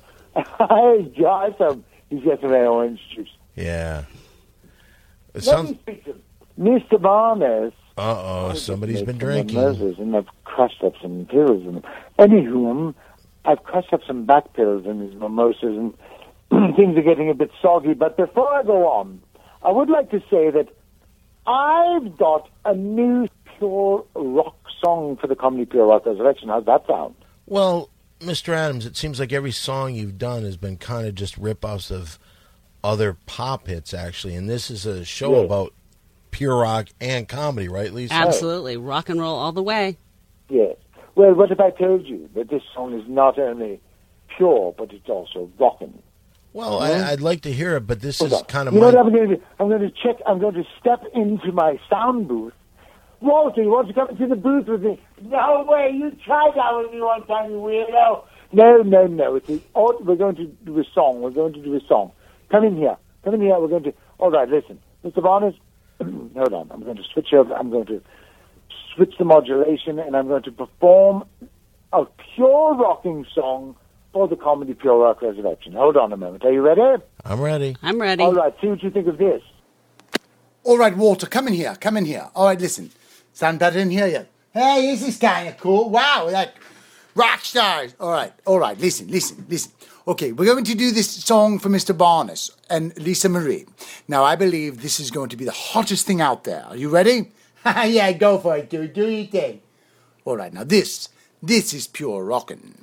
He's got some orange juice. Yeah. Let me speak to Mr. Barnes. Somebody's been drinking. Mimosas, and I've crushed up some pills in them. Anywho, I've crushed up some back pills in these mimosas, and things are getting a bit soggy. But before I go on, I would like to say that I've got a new pure rock song for the Comedy Pure Rock Resurrection. How's that sound? Well, Mr. Adams, it seems like every song you've done has been kind of just rip-offs of other pop hits, actually. And this is a show about pure rock and comedy, right, Lisa? Absolutely. Rock and roll all the way. Yes. Well, what if I told you that this song is not only pure, but it's also rockin'? Well, I'd like to hear it, but this is kind of You know what I'm going to do? I'm going to step into my sound booth. Walter, you want to come into the booth with me? No way, you tried that with me one time, you weirdo. No. We're going to do a song. Come in here. We're going to... All right, listen. Mr. Barnes, hold on. I'm going to switch over. I'm going to switch the modulation, and I'm going to perform a pure rocking song for the Comedy Pure Rock Resurrection. Hold on a moment. Are you ready? I'm ready. All right, see what you think of this. All right, Walter, come in here. All right, listen. Sound better in here yet? Hey, this is kind of cool. Wow, like rock stars. All right, listen. Okay, we're going to do this song for Mr. Barnes and Lisa Marie. Now, I believe this is going to be the hottest thing out there. Are you ready? Yeah, go for it, dude. Do your thing. All right, now this is pure rockin'.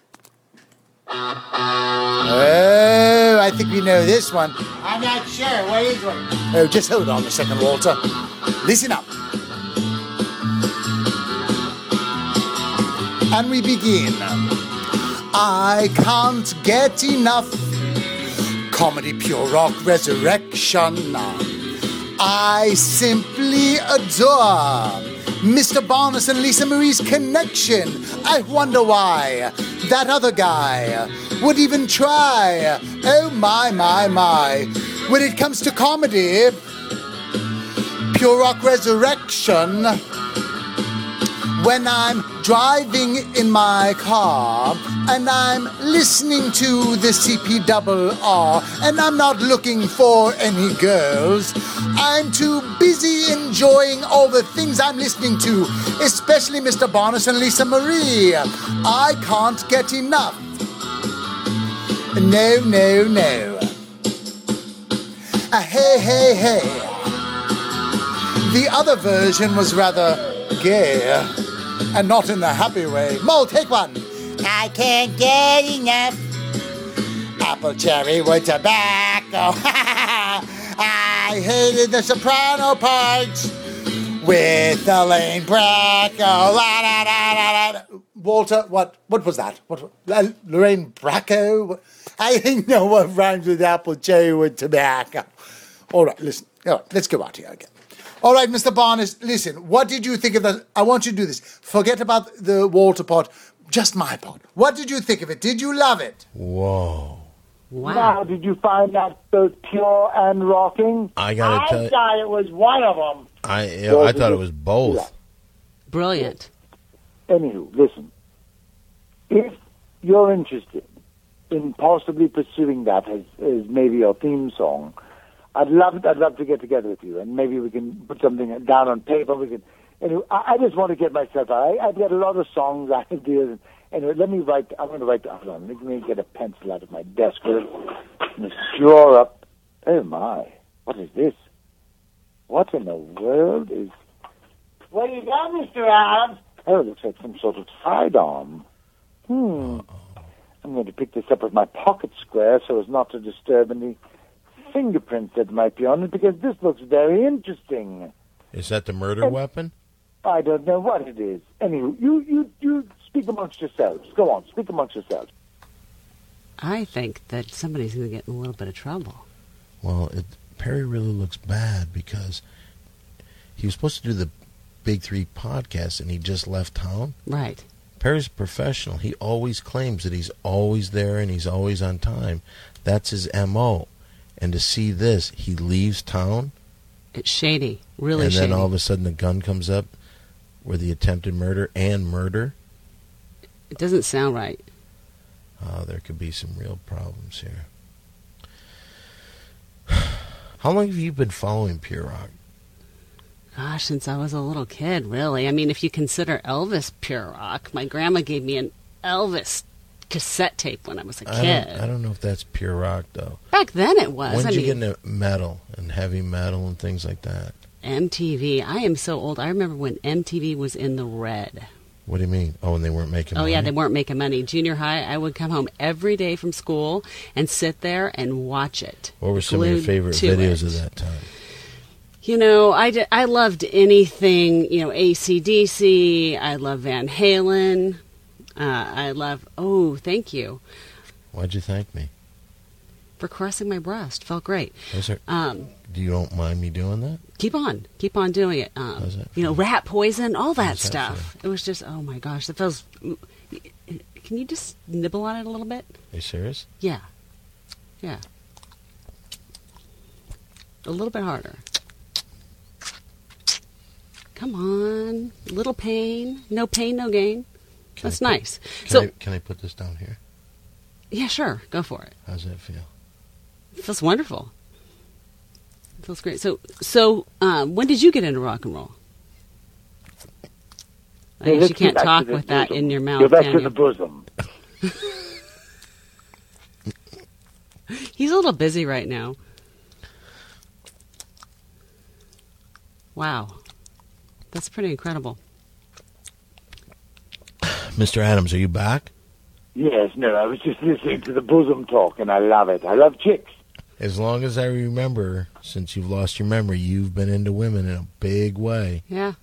Oh, I think we know this one. I'm not sure. What is one? Oh, just hold on a second, Walter. Listen up. And we begin. I can't get enough Comedy Pure Rock Resurrection. I simply adore Mr. Barnes and Lisa Marie's connection. I wonder why that other guy would even try. Oh, my. When it comes to comedy, Pure Rock Resurrection, when I'm driving in my car and I'm listening to the CPRR and I'm not looking for any girls, I'm too busy enjoying all the things I'm listening to, especially Mr. Barnes and Lisa Marie. I can't get enough. No. Hey. The other version was rather gay, and not in the happy way. Mo, take one. I can't get enough apple cherry with tobacco. I hated the soprano parts with Elaine Bracco. Walter, what was that? Lorraine Bracco? I didn't know what rhymes with apple cherry with tobacco. All right, listen. All right, let's go out here again. All right, Mr. Barnes, listen, what did you think of that? I want you to do this. Forget about the Walter part, just my part. What did you think of it? Did you love it? Whoa. Wow. Now, did you find that both pure and rocking? I thought it was one of them. I thought it was both. Yeah. Brilliant. Anywho, listen. If you're interested in possibly pursuing that as maybe your theme song, I'd love to get together with you, and maybe we can put something down on paper. We can. Anyway, I just want to get myself out. I've got a lot of songs, ideas. Anyway, let me write. I'm going to write. Hold on. Let me get a pencil out of my desk and draw up. Oh my! What is this? What in the world is? What do you got, Mr. Adams? Oh, it looks like some sort of sidearm. I'm going to pick this up with my pocket square so as not to disturb any fingerprints that might be on it, because this looks very interesting. Is that the murder weapon? I don't know what it is. Anyway, you speak amongst yourselves. Go on, speak amongst yourselves. I think that somebody's going to get in a little bit of trouble. Well, Perry really looks bad because he was supposed to do the Big Three podcast and he just left town. Right. Perry's a professional. He always claims that he's always there and he's always on time. That's his M.O. And to see this, he leaves town. It's shady, really shady. And then all of a sudden the gun comes up with the attempted murder and murder. It doesn't sound right. There could be some real problems here. How long have you been following Pure Rock? Gosh, since I was a little kid, really. I mean, if you consider Elvis Pure Rock, my grandma gave me an Elvis cassette tape when I was a kid. I don't know if that's Pure Rock, though. Back then it was. When did you get into metal and heavy metal and things like that? MTV. I am so old. I remember when MTV was in the red. What do you mean? Oh, and they weren't making money? Oh, yeah, they weren't making money. Junior high, I would come home every day from school and sit there and watch it. What were some of your favorite videos of that time? You know, I loved anything, you know, AC/DC. I love Van Halen. I love, thank you. Why'd you thank me? For caressing my breast. Felt great. Do you don't mind me doing that? Keep on doing it. You know, Rat Poison, all that stuff. It was just, oh my gosh, it feels. Can you just nibble on it a little bit? Are you serious? Yeah. A little bit harder. Come on, little pain, no gain. That's nice. Can I put this down here? Yeah, sure. Go for it. How's that feel? It feels wonderful. It feels great. So, when did you get into rock and roll? I guess you can't talk with that in your mouth, Go back can to you? the bosom. He's a little busy right now. Wow. That's pretty incredible. Mr. Adams, are you back? Yes, no, I was just listening to the bosom talk, and I love it. I love chicks. As long as I remember, since you've lost your memory, you've been into women in a big way. Yeah.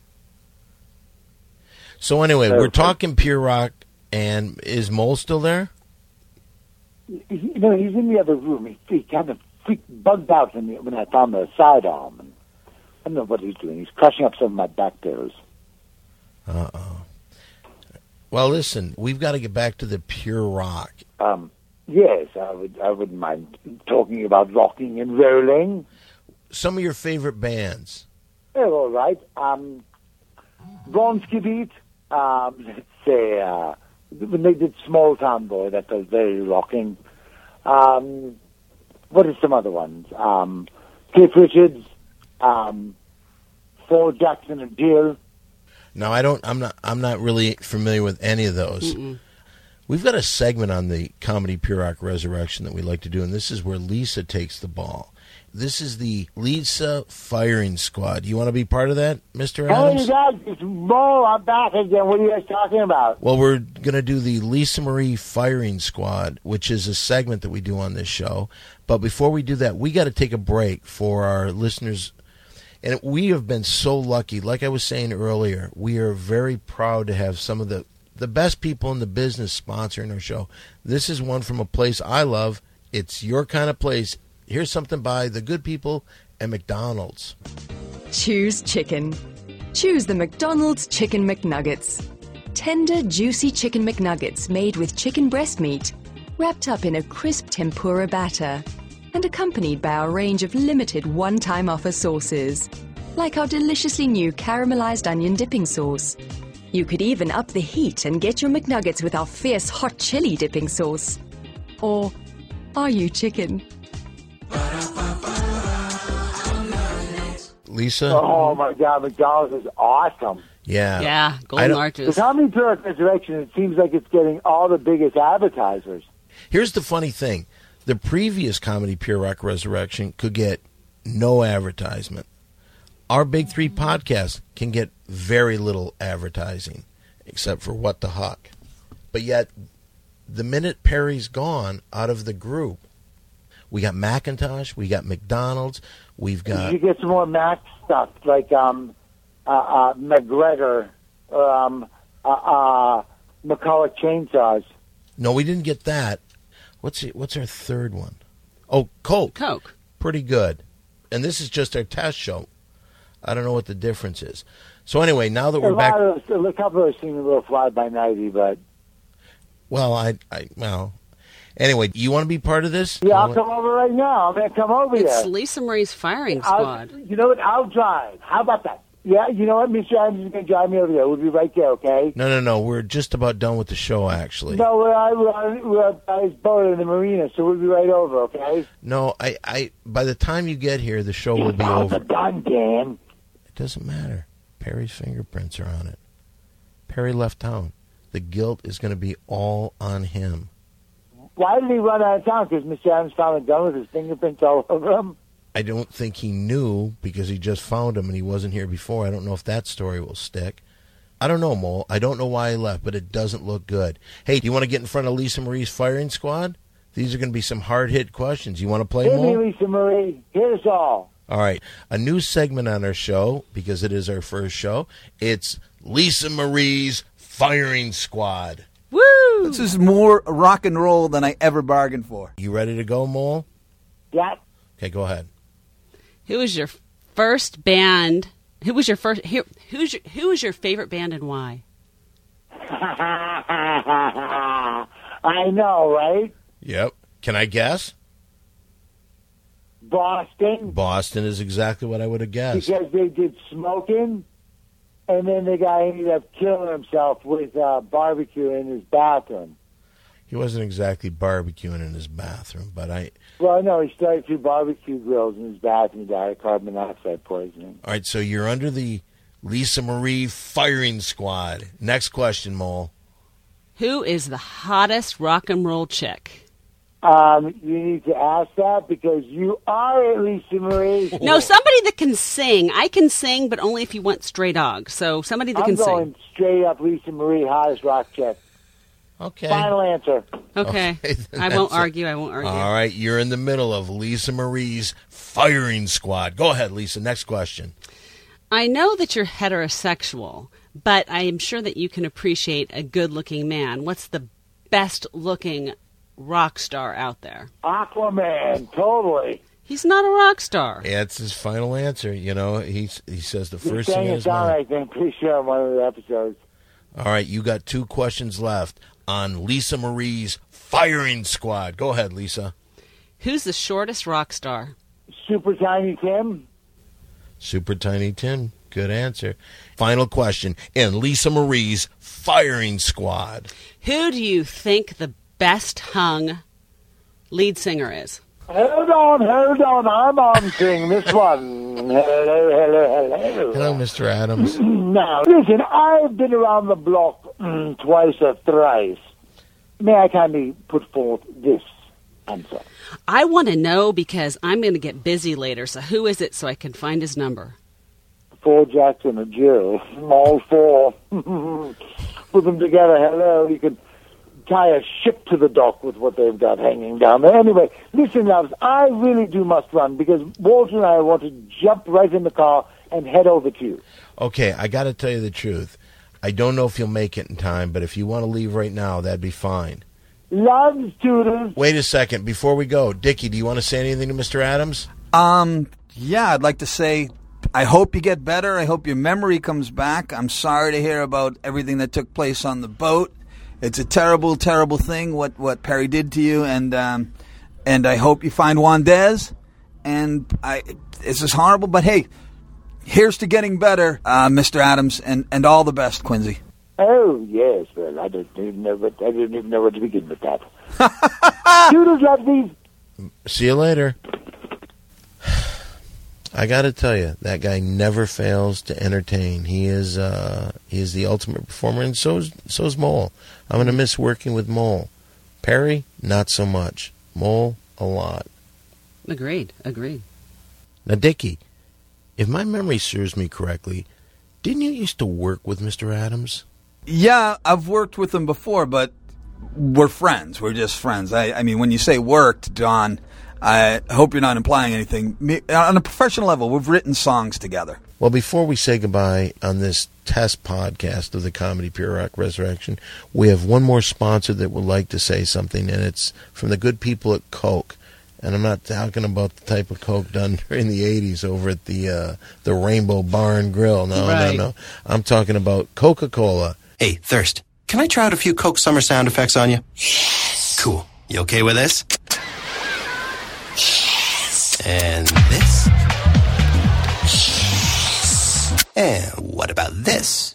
So anyway, we're talking Pure Rock, and is Mole still there? You know, he's in the other room. He kind of bugged out when I found the sidearm. And I don't know what he's doing. He's crushing up some of my back tears. Uh-oh. Well, listen, we've got to get back to the Pure Rock. Yes, I wouldn't mind talking about rocking and rolling. Some of your favorite bands. Oh, all right. Bronski Beat. Let's say when they did Small Town Boy, that was very rocking. What are some other ones? Cliff Richards, Paul Jackson and Jill. No, I'm not really familiar with any of those. Mm-mm. We've got a segment on the Comedy Pure Rock Resurrection that we like to do, and this is where Lisa takes the ball. This is the Lisa Firing Squad. You want to be part of that, Mr. Adams? Hey, guys, it's Mo. I'm back again. What are you guys talking about? Well, we're going to do the Lisa Marie Firing Squad, which is a segment that we do on this show. But before we do that, we got to take a break for our listeners. And we have been so lucky. Like I was saying earlier, we are very proud to have some of the best people in the business sponsoring our show. This is one from a place I love. It's your kind of place. Here's something by the good people at McDonald's. Choose chicken. Choose the McDonald's Chicken McNuggets. Tender, juicy chicken McNuggets made with chicken breast meat, wrapped up in a crisp tempura batter, and accompanied by our range of limited one-time offer sauces, like our deliciously new caramelized onion dipping sauce. You could even up the heat and get your McNuggets with our fierce hot chili dipping sauce. Or are you chicken? Lisa? Oh, my God. McDonald's is awesome. Yeah. Yeah, Golden Arches. The Comedy Pure Rock Resurrection, it seems like it's getting all the biggest advertisers. Here's the funny thing. The previous Comedy Pure Rock Resurrection could get no advertisement. Our Big Three podcast can get very little advertising, except for What the Huck. But yet, the minute Perry's gone out of the group, we got Macintosh, we got McDonald's, we've got... You get some more Mac stuff, like McGregor or McCulloch Chainsaws. No, we didn't get that. What's our third one? Oh, Coke. Coke. Pretty good. And this is just our test show. I don't know what the difference is. So anyway, now that we're back... A couple of us seem a little fly-by-nighty, but... Well, well... Anyway, you want to be part of this? Yeah, I'll come over right now. I'm going to come over here. It's Lisa Marie's firing squad. You know what? I'll drive. How about that? Yeah, you know what? Mr. Adams is going to drive me over there. We'll be right there, okay? No. We're just about done with the show, actually. No, we're by his boat in the marina, so we'll be right over, okay? No, I by the time you get here, the show will be over. Done, Dan. It doesn't matter. Perry's fingerprints are on it. Perry left town. The guilt is going to be all on him. Why did he run out of town? Because Mr. Adams found a gun with his fingerprints all over him? I don't think he knew because he just found him and he wasn't here before. I don't know if that story will stick. I don't know, Mole. I don't know why he left, but it doesn't look good. Hey, do you want to get in front of Lisa Marie's firing squad? These are going to be some hard-hit questions. You want to play, Mole? Hit me, Lisa Marie. Hit us all. All right. A new segment on our show, because it is our first show. It's Lisa Marie's firing squad. Woo! This is more rock and roll than I ever bargained for. You ready to go, Mole? Yeah. Okay, go ahead. Who was your first band? Who was your first? Who was your favorite band and why? I know, right? Yep. Can I guess? Boston. Boston is exactly what I would have guessed. Because they did Smoking, and then the guy ended up killing himself with barbecue in his bathroom. He wasn't exactly barbecuing in his bathroom, but I... Well, no, he started 2 barbecue grills in his bathroom and died of carbon monoxide poisoning. All right, so you're under the Lisa Marie firing squad. Next question, Mole. Who is the hottest rock and roll chick? You need to ask that because you are Lisa Marie. No, somebody that can sing. I can sing, but only if you want stray dog. So somebody that can sing. I'm going straight up Lisa Marie, hottest rock chick. Okay. Final answer. Okay. I won't argue. All right, you're in the middle of Lisa Marie's firing squad. Go ahead, Lisa. Next question. I know that you're heterosexual, but I am sure that you can appreciate a good-looking man. What's the best-looking rock star out there? Aquaman, totally. He's not a rock star. Yeah, it's his final answer. You know, he says the first He's thing in his mind. I think, pretty sure on one of the episodes. All right, you got 2 questions left on Lisa Marie's firing squad. Go ahead, Lisa. Who's the shortest rock star? Super Tiny Tim. Super Tiny Tim. Good answer. Final question in Lisa Marie's firing squad. Who do you think the best hung lead singer is? Hold on. I'm on sing this one. Hello. Hello, Mr. Adams. Now, listen, I've been around the block twice or thrice. May I kindly put forth this answer? I want to know because I'm going to get busy later. So who is it so I can find his number? 4 Jackson, a Jill. All 4. Put them together. Hello. You can tie a ship to the dock with what they've got hanging down there. Anyway, listen, loves, I really must run because Walter and I want to jump right in the car and head over to you. Okay, I got to tell you the truth. I don't know if you'll make it in time, but if you want to leave right now, that'd be fine. Loves, Toodles. Wait a second. Before we go, Dickie, do you want to say anything to Mr. Adams? Yeah, I'd like to say I hope you get better. I hope your memory comes back. I'm sorry to hear about everything that took place on the boat. It's a terrible, terrible thing what Perry did to you, and I hope you find Wandez. And this is horrible, but hey, here's to getting better, Mr. Adams, and all the best, Quincy. Oh yes, well I didn't even know where to begin with that. Toodles, love these. See you later. I got to tell you, that guy never fails to entertain. He is the ultimate performer, and so's Mole. I'm going to miss working with Mole. Perry, not so much. Mole, a lot. Agreed. Now, Dickie, if my memory serves me correctly, didn't you used to work with Mr. Adams? Yeah, I've worked with him before, but we're friends. We're just friends. I mean, when you say worked, Don, I hope you're not implying anything. On a professional level, we've written songs together. Well, before we say goodbye on this test podcast of the Comedy Pure Rock Resurrection, we have one more sponsor that would like to say something, and it's from the good people at Coke. And I'm not talking about the type of Coke done in the 80s over at the Rainbow Bar and Grill. No. I'm talking about Coca-Cola. Hey, Thirst, can I try out a few Coke summer sound effects on you? Yes. Cool. You okay with this? Yes. And this? Yes. And what about this?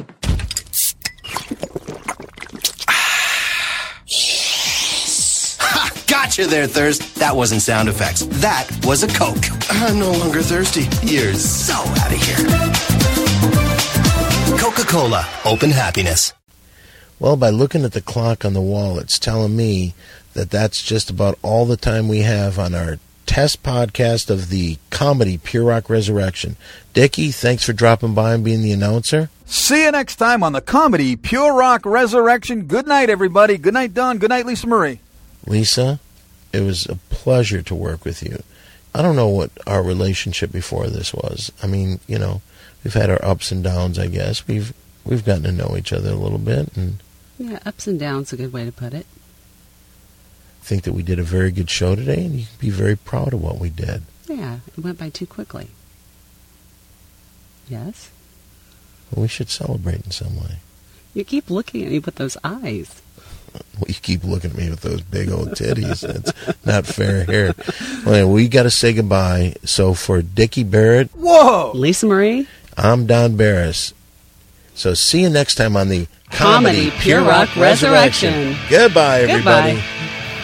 Yes. Ha! Gotcha there, Thirst. That wasn't sound effects. That was a Coke. I'm no longer thirsty. You're so out of here. Coca-Cola. Open happiness. Well, by looking at the clock on the wall, it's telling me that that's just about all the time we have on our test podcast of the Comedy Pure Rock Resurrection. Dickie, thanks for dropping by and being the announcer. See you next time on the Comedy Pure Rock Resurrection. Good night, everybody. Good night, Don. Good night, Lisa Marie. Lisa, it was a pleasure to work with you. I don't know what our relationship before this was. I mean, you know, we've had our ups and downs, I guess. We've gotten to know each other a little bit. And yeah, ups and downs, a good way to put it. I think that we did a very good show today, and you can be very proud of what we did. Yeah, it went by too quickly. Yes? Well, we should celebrate in some way. You keep looking at me with those eyes. Well, you keep looking at me with those big old titties. That's not fair here. Well, anyway, we got to say goodbye. So for Dickie Barrett. Whoa! Lisa Marie. I'm Don Barris. So see you next time on the Comedy Pure Rock Resurrection. Goodbye, everybody. Goodbye.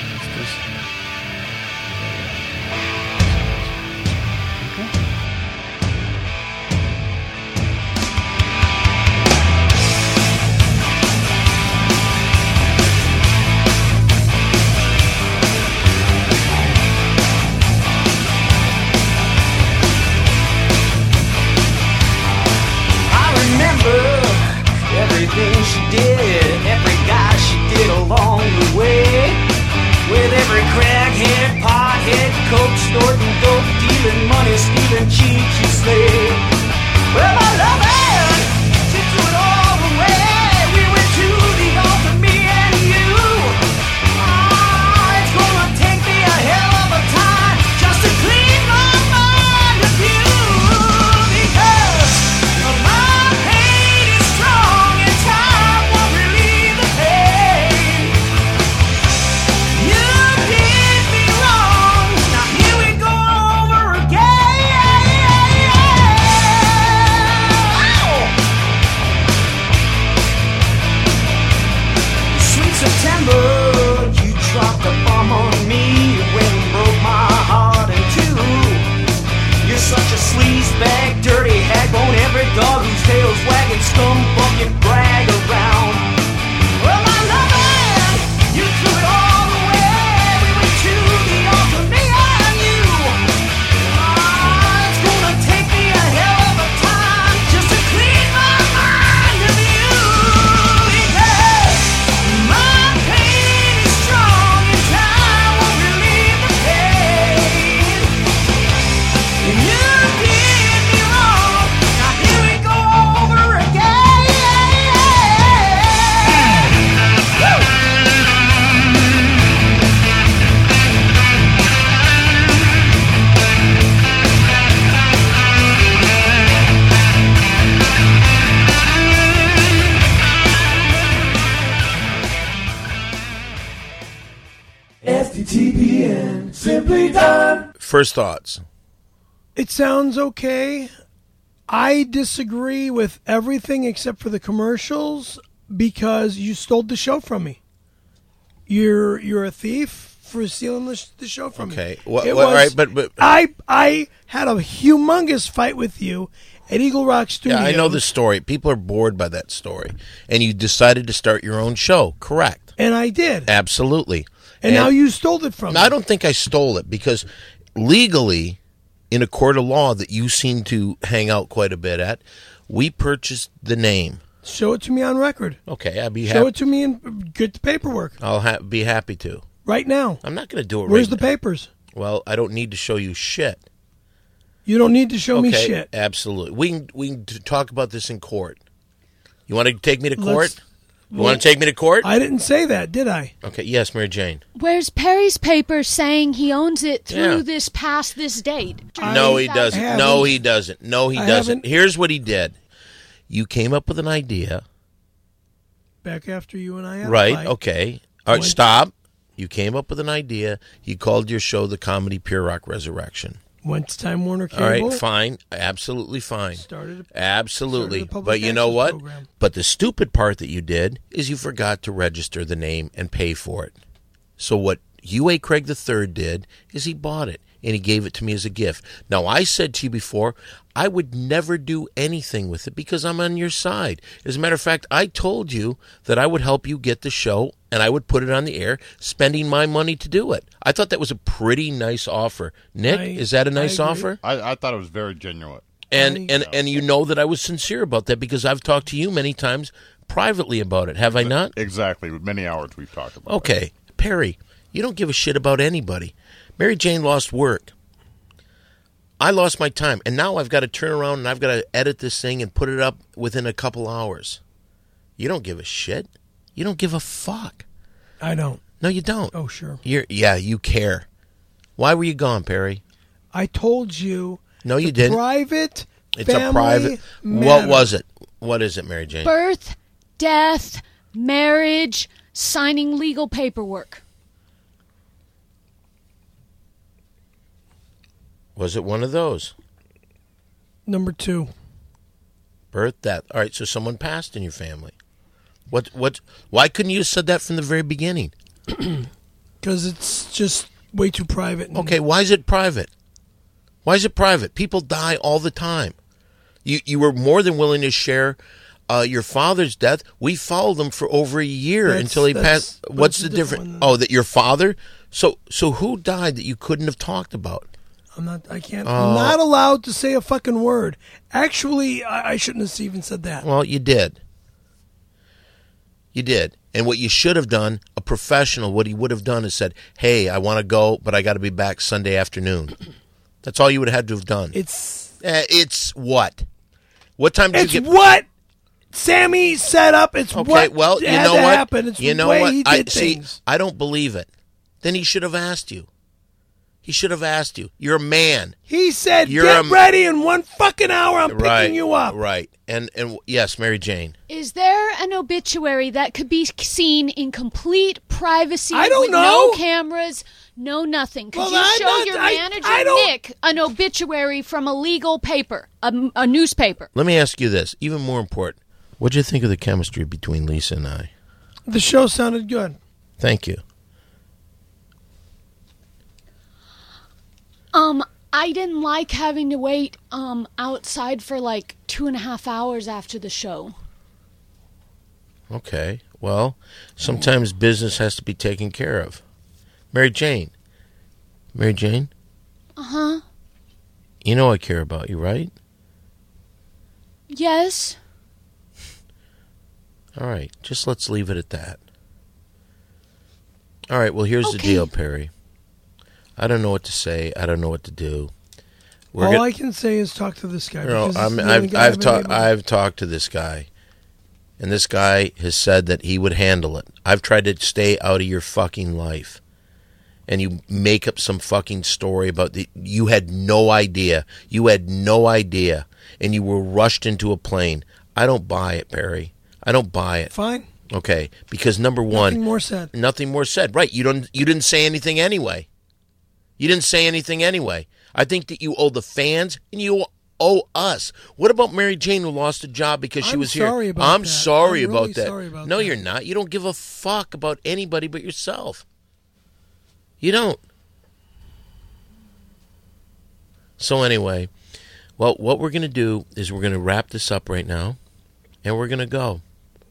Everything she did, every guy she did along the way. With every crackhead, pothead, coke snorting, dope dealing, money stealing, cheat she slayed. Well, my lovin', she threw it all away. We went to the altar, me and you. It's gonna take me a hell of a time just to clean my mind of you. Because my pain is strong and time won't relieve the pain. You did me wrong, now here we go over again. Sweet September, you dropped a bomb on me when you broke my heart in two. You're such a sleazebag, dirty hagbone, every dog whose tail's wagging, scum bucket, brag around. Well, my lovin', you threw it all away. We went to the altar, me and you. It's gonna take me a hell of a time just to clean my mind of you. Because my pain is strong and time won't relieve the pain. And you did me wrong, now here we go over again. Woo! FTTPN, Simply Don. First thoughts. It sounds okay. I disagree with everything except for the commercials because you stole the show from me. You're a thief. for stealing the show from me. Okay. Well, It all was- right, but I had a humongous fight with you at Eagle Rock Studios. yeah, I know the story. People are bored by that story, and you decided to start your own show. Correct. And I did. Absolutely. And now you stole it from me. I don't think I stole it because legally, in a court of law that you seem to hang out quite a bit at, we purchased the name. Show it to me on record. Okay, I'd be Show happy. it to me and get the paperwork I'll be happy to. right now. I'm not going to do it Where's right the papers? Well, I don't need to show you shit. You don't need to show me Okay, shit. Absolutely. We can talk about this in court. You want to take me to court? Let's- You want to take me to court? I didn't say that, did I? Okay, yes, Mary Jane. Where's Perry's paper saying he owns it through Yeah. this past this date? No, he doesn't. No, he doesn't. No, he I doesn't. haven't- Here's what he did. You came up with an idea. Back after you and I had a Right, fight. okay. All right, When- stop. You came up with an idea. You called your show the Comedy Pure Rock Resurrection. Went to Time Warner Cable. All right, fine. Absolutely fine. Started Absolutely. started a public But you know access what? program. But the stupid part that you did is you forgot to register the name and pay for it. So what UA Craig III did is he bought it and he gave it to me as a gift. Now, I said to you before, I would never do anything with it because I'm on your side. As a matter of fact, I told you that I would help you get the show and I would put it on the air, spending my money to do it. I thought that was a pretty nice offer. Nick, is that a nice offer? I thought it was very genuine. And you know that I was sincere about that because I've talked to you many times privately about it, have I not? Exactly. Many hours we've talked about Okay. Perry, you don't give a shit about anybody. Mary Jane lost work. I lost my time. And now I've got to turn around and I've got to edit this thing and put it up within a couple hours. You don't give a shit. You don't give a fuck. I don't. No, you don't. Oh, sure. You care. Why were you gone, Perry? I told you. No, you the didn't. Private. It's a private. matter. What was it? What is it, Mary Jane? Birth, death, marriage, signing legal paperwork. Was it one of those? Number 2. Birth, death. All right, so someone passed in your family. Why couldn't you have said that from the very beginning? Because it's just way too private. Okay, why is it private? Why is it private? People die all the time. You were more than willing to share your father's death. We followed him for over a year until he passed. What's the difference? Oh, that your father? So who died that you couldn't have talked about? I'm not allowed to say a fucking word. Actually, I shouldn't have even said that. Well, you did. You did. And what you should have done, a professional, what he would have done is said, hey, I want to go, but I got to be back Sunday afternoon. That's all you would have had to have done. It's what? What time did you get? It's what Sammy set up. It's Okay, what well, you had know to what? happen. It's You the know way what? he did things. See, I don't believe it. Then he should have asked you. He should have asked you. You're a man. He said, You're get ready in 1 fucking hour. I'm Right, picking you up. Right. And yes, Mary Jane. Is there an obituary that could be seen in complete privacy I don't with know. no cameras, no nothing? Could Well, you I'm show not- your I manager, don't- Nick, an obituary from a legal paper, a newspaper? Let me ask you this. Even more important. What'd you think of the chemistry between Lisa and I? The show sounded good. Thank you. I didn't like having to wait outside for like 2.5 hours after the show. Okay. Well, sometimes business has to be taken care of. Mary Jane. Mary Jane? Uh-huh. You know I care about you, right? Yes. All right. Just let's leave it at that. All right. Well, here's the deal, Perry. I don't know what to say. I don't know what to do. All I can say is talk to this guy. because he's the only guy I've been able to- I've talked to this guy, and this guy has said that he would handle it. I've tried to stay out of your fucking life, and you make up some fucking story about you had no idea. You had no idea, and you were rushed into a plane. I don't buy it, Perry. I don't buy it. Fine. Okay, because number one, Nothing more said. Nothing more said. Right? You didn't say anything anyway. You didn't say anything anyway. I think that you owe the fans and you owe us. What about Mary Jane who lost a job because she was here? I'm sorry about I'm that. sorry I'm about really that. sorry about no, that. you're not. You don't give a fuck about anybody but yourself. You don't. So anyway, well, what we're going to do is we're going to wrap this up right now, and we're going to go.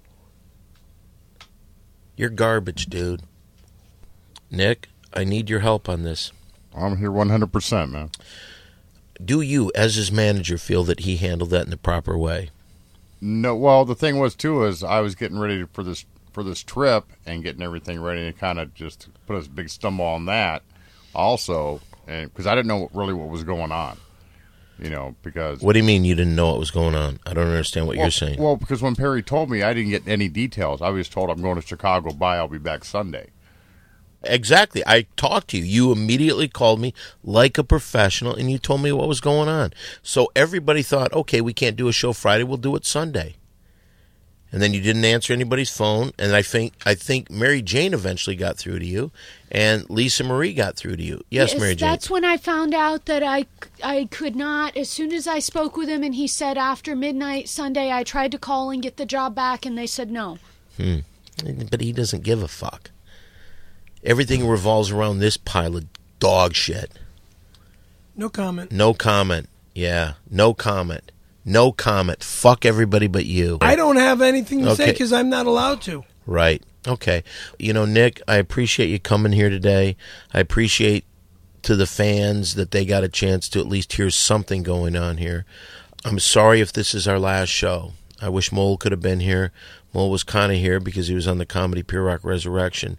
You're garbage, dude. Nick, I need your help on this. I'm here 100%, man. Do you, as his manager, feel that he handled that in the proper way? No. Well, the thing was, too, is I was getting ready for this trip and getting everything ready and kind of just put a big stumble on that also, and because I didn't know really what was going on. Because... What do you mean you didn't know what was going on? I don't understand what you're saying. Well, because when Perry told me, I didn't get any details. I was told I'm going to Chicago. Bye, I'll be back Sunday. Exactly. I talked to you. You immediately called me like a professional, and you told me what was going on. So everybody thought, okay, we can't do a show Friday. We'll do it Sunday. And then you didn't answer anybody's phone, and I think Mary Jane eventually got through to you, and Lisa Marie got through to you. Yes, Mary Jane. That's when I found out that I could not. As soon as I spoke with him, and he said after midnight Sunday, I tried to call and get the job back, and they said no. But he doesn't give a fuck. Everything revolves around this pile of dog shit. No comment. No comment. Yeah, no comment. No comment. Fuck everybody but you. I don't have anything to say because I'm not allowed to. Right. Okay. Nick, I appreciate you coming here today. I appreciate to the fans that they got a chance to at least hear something going on here. I'm sorry if this is our last show. I wish Mole could have been here. Mole was kind of here because he was on the Comedy Pure Rock Resurrection.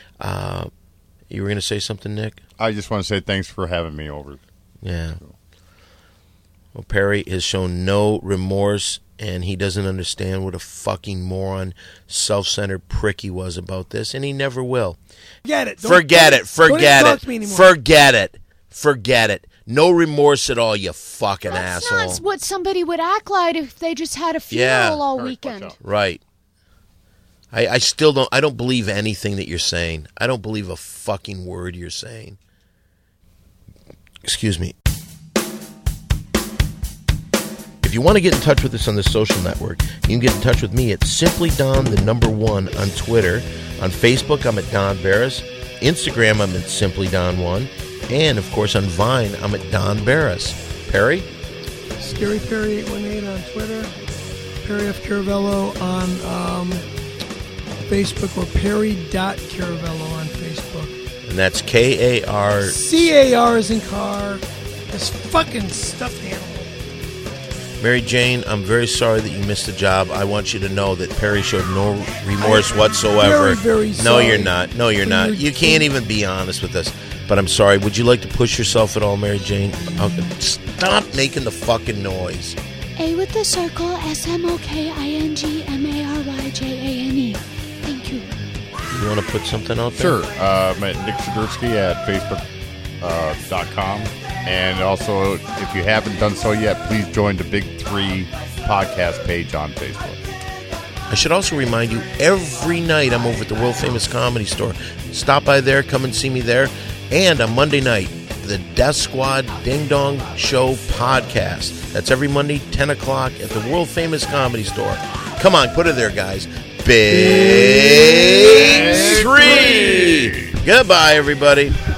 You were going to say something, Nick? I just want to say thanks for having me over. Yeah. Well, Perry has shown no remorse, and he doesn't understand what a fucking moron, self-centered prick he was about this, and he never will. Forget it. Forget it. Forget it. Forget it. No remorse at all, you fucking asshole. That's not what somebody would act like if they just had a funeral all weekend. Right. I still don't. I don't believe anything that you're saying. I don't believe a fucking word you're saying. Excuse me. If you want to get in touch with us on the social network, you can get in touch with me at Simply Don, the number 1 on Twitter. On Facebook, I'm at Don Barris. Instagram, I'm at Simply Don 1. And, of course, on Vine, I'm at Don Barris. Perry? Scary Perry 818 on Twitter. Perry F. Caravello on Facebook, or Perry.Caravello on Facebook. And that's K-A-R... C-A-R is in car. This fucking stuffed animal. Mary Jane, I'm very sorry that you missed the job. I want you to know that Perry showed no remorse whatsoever. Very sorry. No, you're not. No, you're not. You can't even be honest with us. But I'm sorry. Would you like to push yourself at all, Mary Jane? Stop making the fucking noise. A with the circle, SMOKINGMARYJANE. Thank you. You want to put something out there? Sure. Nick Sidursky at Facebook.com. And also, if you haven't done so yet, please join the Big 3 podcast page on Facebook. I should also remind you, every night I'm over at the World Famous Comedy Store. Stop by there, come and see me there. And on Monday night, the Death Squad Ding Dong Show podcast. That's every Monday, 10 o'clock at the World Famous Comedy Store. Come on, put it there, guys. Big 3! Goodbye, everybody.